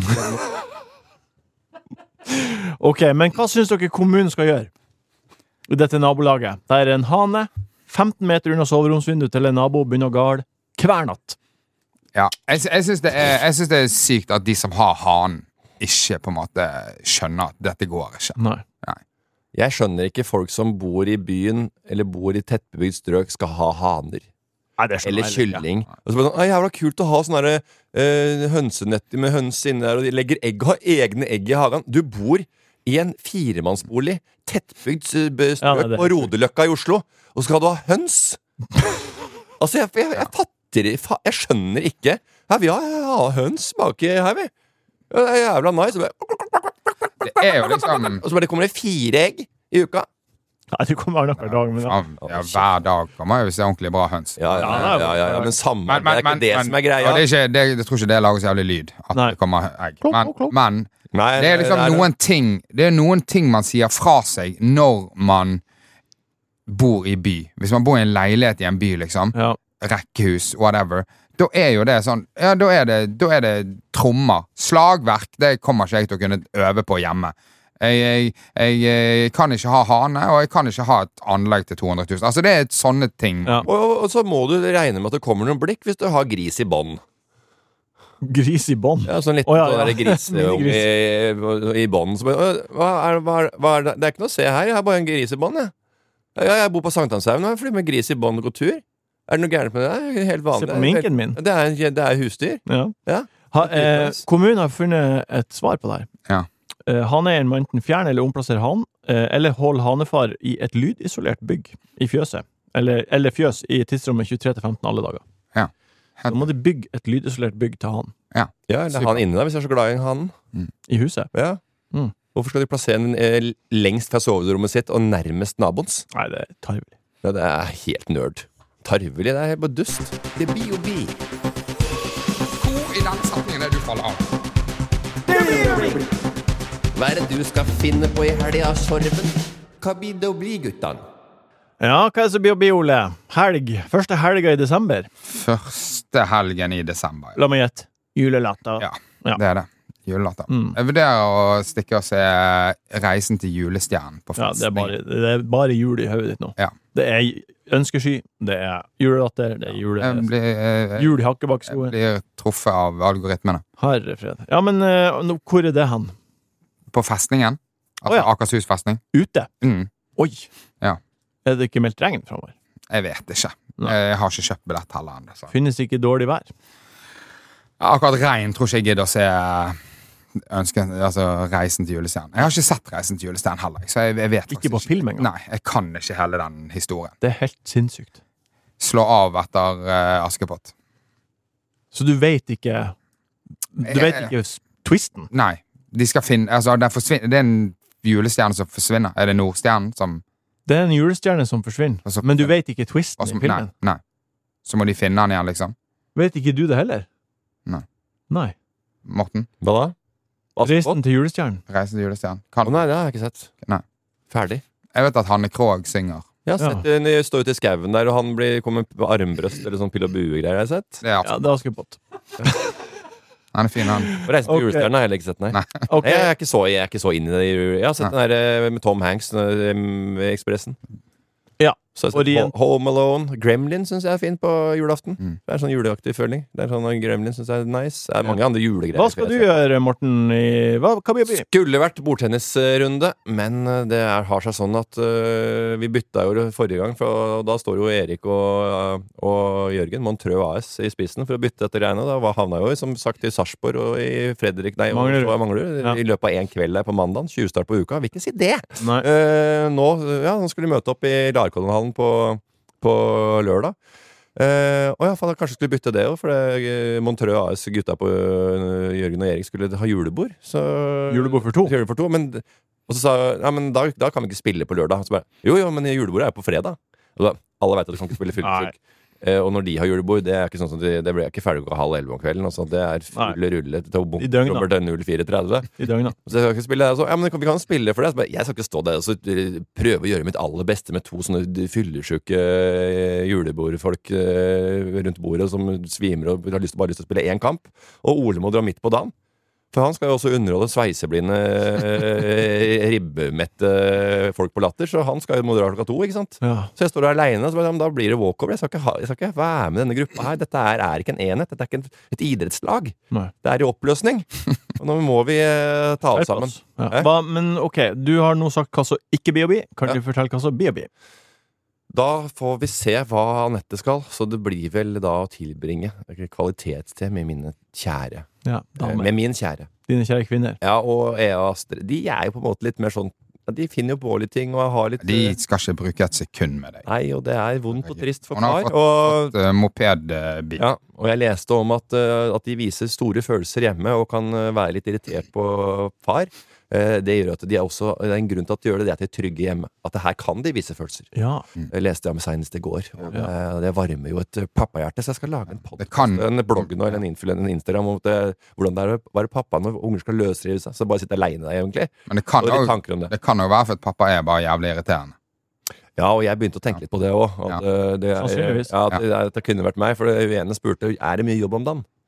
Ok, men hva syns dere kommunen skal gjøre i dette nabolaget? Det er en hane, femten meter unna soveromsvinduet til en nabo, begynner å gale hver natt. ja. Jeg, sy- jeg syns det, er- jeg synes det er sykt at de som har hanen, ikke på en måte skjønner at dette går ikke. Nei. Jeg skjønner ikke folk som bor i byen eller bor i tettbebygd strøk, skal ha haner. Nei, det er så Eller deilig, kylling. Og så bare sånn, «Å, jævla kult å ha sånne der, øh, hønsenetter med høns inni der, og de legger egg, har egne egg i hagen. Du bor i en firemannsbolig, tettbygd øh, b- Ja, strøk det er det. på Rodeløkka i Oslo, og skal du ha høns? Altså, jeg, jeg, jeg fatter fa- Jeg skjønner ikke. Ja, vi har, ja, høns baki her, vi. Ja, det er jævla nice. Og bare- Det er jo liksom Og så bare kommer det fire egg i uka. Nei, det kommer annenhver dag, men ja. faen, ja, hver dag kommer jo hvis det er ordentlig bra høns. Ja, ja, ja, ja, ja, ja. Men samme, Men, men, det er ikke men, det men, som er greia. ja, det er ikke, det, jeg tror ikke det lager så jævlig lyd at Nei. det kommer egg. Klokk, Men, klokk, klokk. men Nei, det er liksom nei, nei. noen ting Det er noen ting man sier fra seg når man bor i by. Hvis man bor i en leilighet i en by, liksom, ja. rekkehus, whatever, da er jo det sånn Ja, da er det, da er det trommer. Slagverk, det kommer ikke jeg til å kunne øve på hjemme. Jeg, jeg, jeg, jeg kan ikke ha hane, og jeg kan ikke ha et anlegg til to hundre tusen. Altså, det er et sånne ting. Ja. Og, og, og så må du regne med at det kommer noen blikk hvis du har gris i bånd. Gris i bånd. Ja, sånn liten Å, ja, sånn ja. der griseunge i, i bånd. Så bare, «Å, Hva er, hva, er, hva er det? Det er ikke noe å se her, jeg har bare en gris i bånd, jeg. Ja, jeg bor på Sankthanshaugen og jeg flyr med gris i bånd og går tur. Er det noe gærent med det? Det er helt vanlig. Se på minken min. Det er, det er husdyr. Ja. Ja. Ha, eh, kommunen har funnet et svar på det her. Ja. Eh, haneeieren må enten fjerne eller omplassere han, eh, eller holde hanefar i et lydisolert bygg i fjøset. Eller, eller fjøs i tidsrommet tjuetre til femten alle dager. Ja. Så må de bygge et lydisolert bygg til han Ja, eller han inne der, hvis jeg er så glad i han. i huset. Ja. Mm. Hvorfor skal de plassere den eh, lengst fra soverommet sitt og nærmest naboens? Nei, det er tarvelig. Ja, det er helt nerd. Tarvelig, det er bare dust. Det er bi og bi. Hvor i den setningen er du faller av? Hva er det du skal finne på i helga, Sorben? Hva blir det å bli, guttan? Ja, hva er det som blir å bli, Ole? Helg. Første helga i desember. Første helgen i desember. La meg gjette. Julelatter. Ja, Ja. det er det. Julelatter. Mm. Jeg vurderer å stikke og se Reisen til julestjernen på Ja, det er festning. bare, det er bare jul i hodet ditt nå. Ja. Det er ønskesky, det er julelatter, det er jule... Jeg blir, jeg, Jul i jeg hakkebakkeskoen. blir truffet av algoritmene. Herre fred. Ja, men eh, nå- hvor er det han? På festningen. Altså Å, ja. Akershus festning. Ute? Mm. Oi! Ja. Er det ikke meldt regn fremover? Jeg vet ikke. Nei. Jeg har ikke kjøpt billett heller ennå. så. Finnes ikke dårlig vær? Ja, akkurat regn tror ikke jeg gidder å se ønske, altså Reisen til julestjernen. Jeg har ikke sett Reisen til julestjernen heller. Så jeg, jeg vet faktisk Ikke på film engang? Nei, jeg kan ikke hele den historien. Det er helt sinnssykt. Slå av etter uh, Askepott. Så du vet ikke Du Jeg- vet ikke s- twisten? Nei. De skal finne Altså, den forsvinner, det er en julestjerne som forsvinner. Er det Nordstjernen som Det er en julestjerne som forsvinner, Og så- men du vet ikke twisten og som, i nei, filmen. nei. Så må de finne den igjen, liksom. Vet ikke du det heller? Nei. Nei. Morten? Hva da? Reisen til julestjernen. Reisen til julestjernen. Å, Kan. nei, det har jeg ikke sett. Nei. Ferdig. Jeg vet at Hanne Krogh synger. Jeg har Ja. sett den de står ute i skauen der, og han blir, kommer med armbrøst eller sånn pill og bue-greier. Har jeg sett. Det er Ja, absolutt. det er Askepott. Han er fin, han. Og Reisen til Ok. julestjernen har jeg heller ikke sett, nei. Nei. Ok. Jeg, er ikke så, jeg er ikke så inn i det. Jeg har sett den der eh, med Tom Hanks, den der, eh, Ekspressen. Ja. Så jeg har sett Orient. Ho- Home Alone. Gremlin syns jeg er fint på julaften. Mm. Det er sånn juleaktig føling. Det er sånn Gremlin synes jeg er nice. Det er mange andre julegreier. Hva skal du gjøre, Morten? I, hva, hva blir det? Skulle vært bordtennisrunde, men det er, har seg sånn at øh, vi bytta jo det forrige gang, for da står jo Erik og, og Jørgen Montreux A S i spissen for å bytte dette greiene. Da var- havna jo som sagt i Sarpsborg og i Fredrik Nei, og Manglerud. så Manglerud Ja. i løpet av én kveld der på mandag. tjuvstart på uka. Vil ikke si det! Nei. Eh, nå, ja, nå skulle de møte opp i Larkollenhallen på, på lørdag. Eh, og ja, faen, jeg kanskje skulle bytte det òg, for det, eh, Montreux A S, gutta på øh, Jørgen og Erik, skulle ha julebord. Så, Julebord for to? Julebord for to, men, og så sa jeg ja, men da, da kan vi ikke spille på lørdag. Så bare, jo, jo, men julebordet er på fredag. Og da, alle vet at du kan ikke spille fyllesyk. Eh, og når de har julebord, det er ikke sånn som de, det blir ikke ferdig klokka halv elleve om kvelden. Og så det er full rulle til I døgna. Robert null fire tretti. I døgnet. Så jeg skal ikke spille, så, ja, men vi kan spille for det. Så bare, jeg skal ikke stå der og så eh, prøve å gjøre mitt aller beste med to sånne fyllesyke eh, julebordfolk eh, rundt bordet som svimer og har lyst, bare lyst til å spille én kamp. Og Ole må dra midt på dagen. For han skal jo også underholde sveiseblinde, eh, ribbemette folk på latter, så han skal jo må dra klokka to, ikke sant? Ja. Så jeg står der alene, så bare, ja, men da blir det walkover. Jeg skal ikke, ha, jeg skal ikke være med denne gruppa her. Dette er, er ikke en enhet, dette er ikke en, et idrettslag. Nei. Det er i oppløsning. Og nå må vi eh, ta oss sammen. Ja. Hæ? Hva, men ok, du har nå sagt hva som ikke blir å bli. Kan Ja. du fortelle hva som blir å bli? Da får vi se hva Anette skal, så det blir vel da å tilbringe kvalitetstid med mine kjære. Ja, Eh, damer. Med min kjære. Dine kjære kvinner. Ja, og Ea og Astrid. De er jo på en måte litt mer sånn ja, de finner jo på litt ting og har litt De eh, skal ikke bruke et sekund med deg. Nei, og det er vondt og trist for Hun har far. fått, Og, fått uh, mopedbil. ja, og jeg leste om at, eh, at de viser store følelser hjemme og kan eh, være litt irritert på far. Eh, det gjør at de er også Det er en grunn til at de gjør det, det er at de er trygge hjemme. At det her kan de vise følelser. Ja. Jeg leste jeg om senest i går. Og det, det varmer jo et eh, pappahjerte, så jeg skal lage en Det podcast, kan- en blogg nå, eller en, influ- en Instagram om det, hvordan det er å være pappa når unger skal løsrive seg. Så bare sitte aleine der, egentlig. Men det kan, Og litt jo, tanker om det. det kan jo være for at pappa er bare jævlig irriterende. Ja, og jeg begynte å tenke litt på det òg. Ja. Ja. Det, er- Sannsynligvis. ja, at, det- at det kunne vært meg. For det ene spurte er det mye jobb om dagen.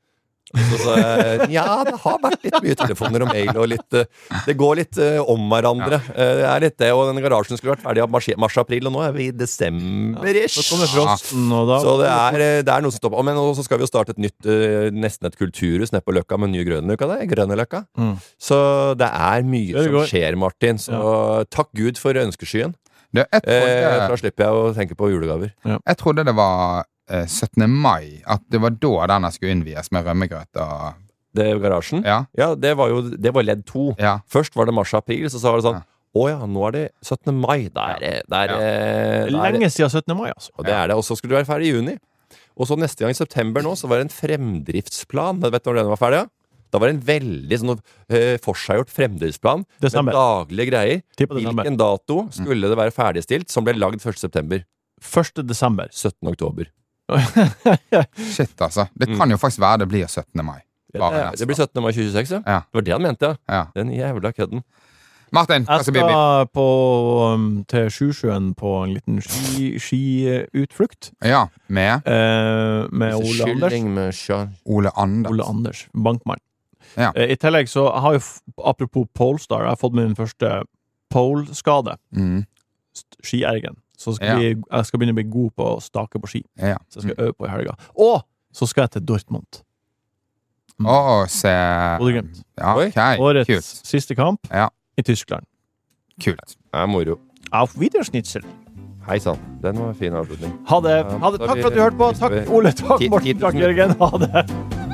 Så sa jeg, ja, det har vært litt mye telefoner og mail og litt eh, det går litt eh, om hverandre. Eh, det er litt det, og den garasjen skulle vært ferdig av mars-april, og nå er vi i desember-ish. Så kommer frosten, og da Så det er, eh, det er noe som stopper. Men så skal vi jo starte et nytt, eh, nesten et kulturhus nede på Løkka med nye Grønløkka, det, Grønneløkka. Mm. Så det er mye Det som går. skjer, Martin. Så takk Gud for ønskeskyen. Det, jeg, Eh, trodde, da slipper jeg å tenke på julegaver. jeg trodde det var eh, syttende mai, at det var da denne skulle innvies med rømmegrøt og Det er garasjen. Ja. Ja, det var jo det var ledd to. Ja. Først var det mars-april, så, så var det sånn Ja. å ja, nå er det syttende mai. Da er det, da er det, da er det Lenge siden syttende mai, altså. Og det er det. Og så skulle du være ferdig i juni. Og så neste gang i september nå, så var det en fremdriftsplan. Vet du når den var ferdig? Ja? Da var det en veldig sånn eh, forseggjort fremdriftsplan med Desember. daglige greier. Tipper desember. Hvilken dato skulle det være ferdigstilt som ble lagd første september? første desember. syttende oktober. Shit, altså. Det kan jo faktisk være det blir syttende mai. Bare Det, neste det blir syttende mai tjue tjueseks, ja. Ja. Det var det han mente, ja. Ja. Den jævla kødden. Martin, hva Jeg skal bli? skal på, um, til Sjusjøen på en liten ski- skiutflukt Ja, med eh, med Ole Anders. Skylling med sjø. Ole Anders. Ole Anders, bankmann. Ja. Eh, I tillegg så jeg har jo, f- apropos Polestar, jeg har fått min første pole-skade. Mm. st- Skiergen. Så skal Ja. vi, jeg skal begynne å bli god på å stake på ski. Ja. Så jeg skal øve på i helga. Og så skal jeg til Dortmund. Mm. Å, se Bodø-Glimt. Ja, Oi. ok. Årets Kult. siste kamp Ja. i Tyskland. Kult. Det er moro. Auf Wiederschnitzel. Hei sann. Den var en fin avslutning. Ha det. Ja, Ha det. da Takk blir for at du hørte på. det- Takk, Ole. Takk, Ti- Morten. ti Takk, tusen- Jørgen. Ha det.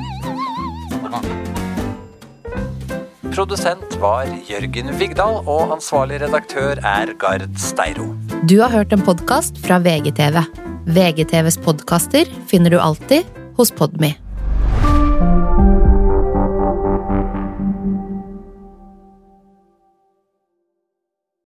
Produsent var Jørgen Vigdal, og ansvarlig redaktør er Gard Steiro. Du har hørt en podkast fra V G T V. V G T Vs podkaster finner du alltid hos Podme.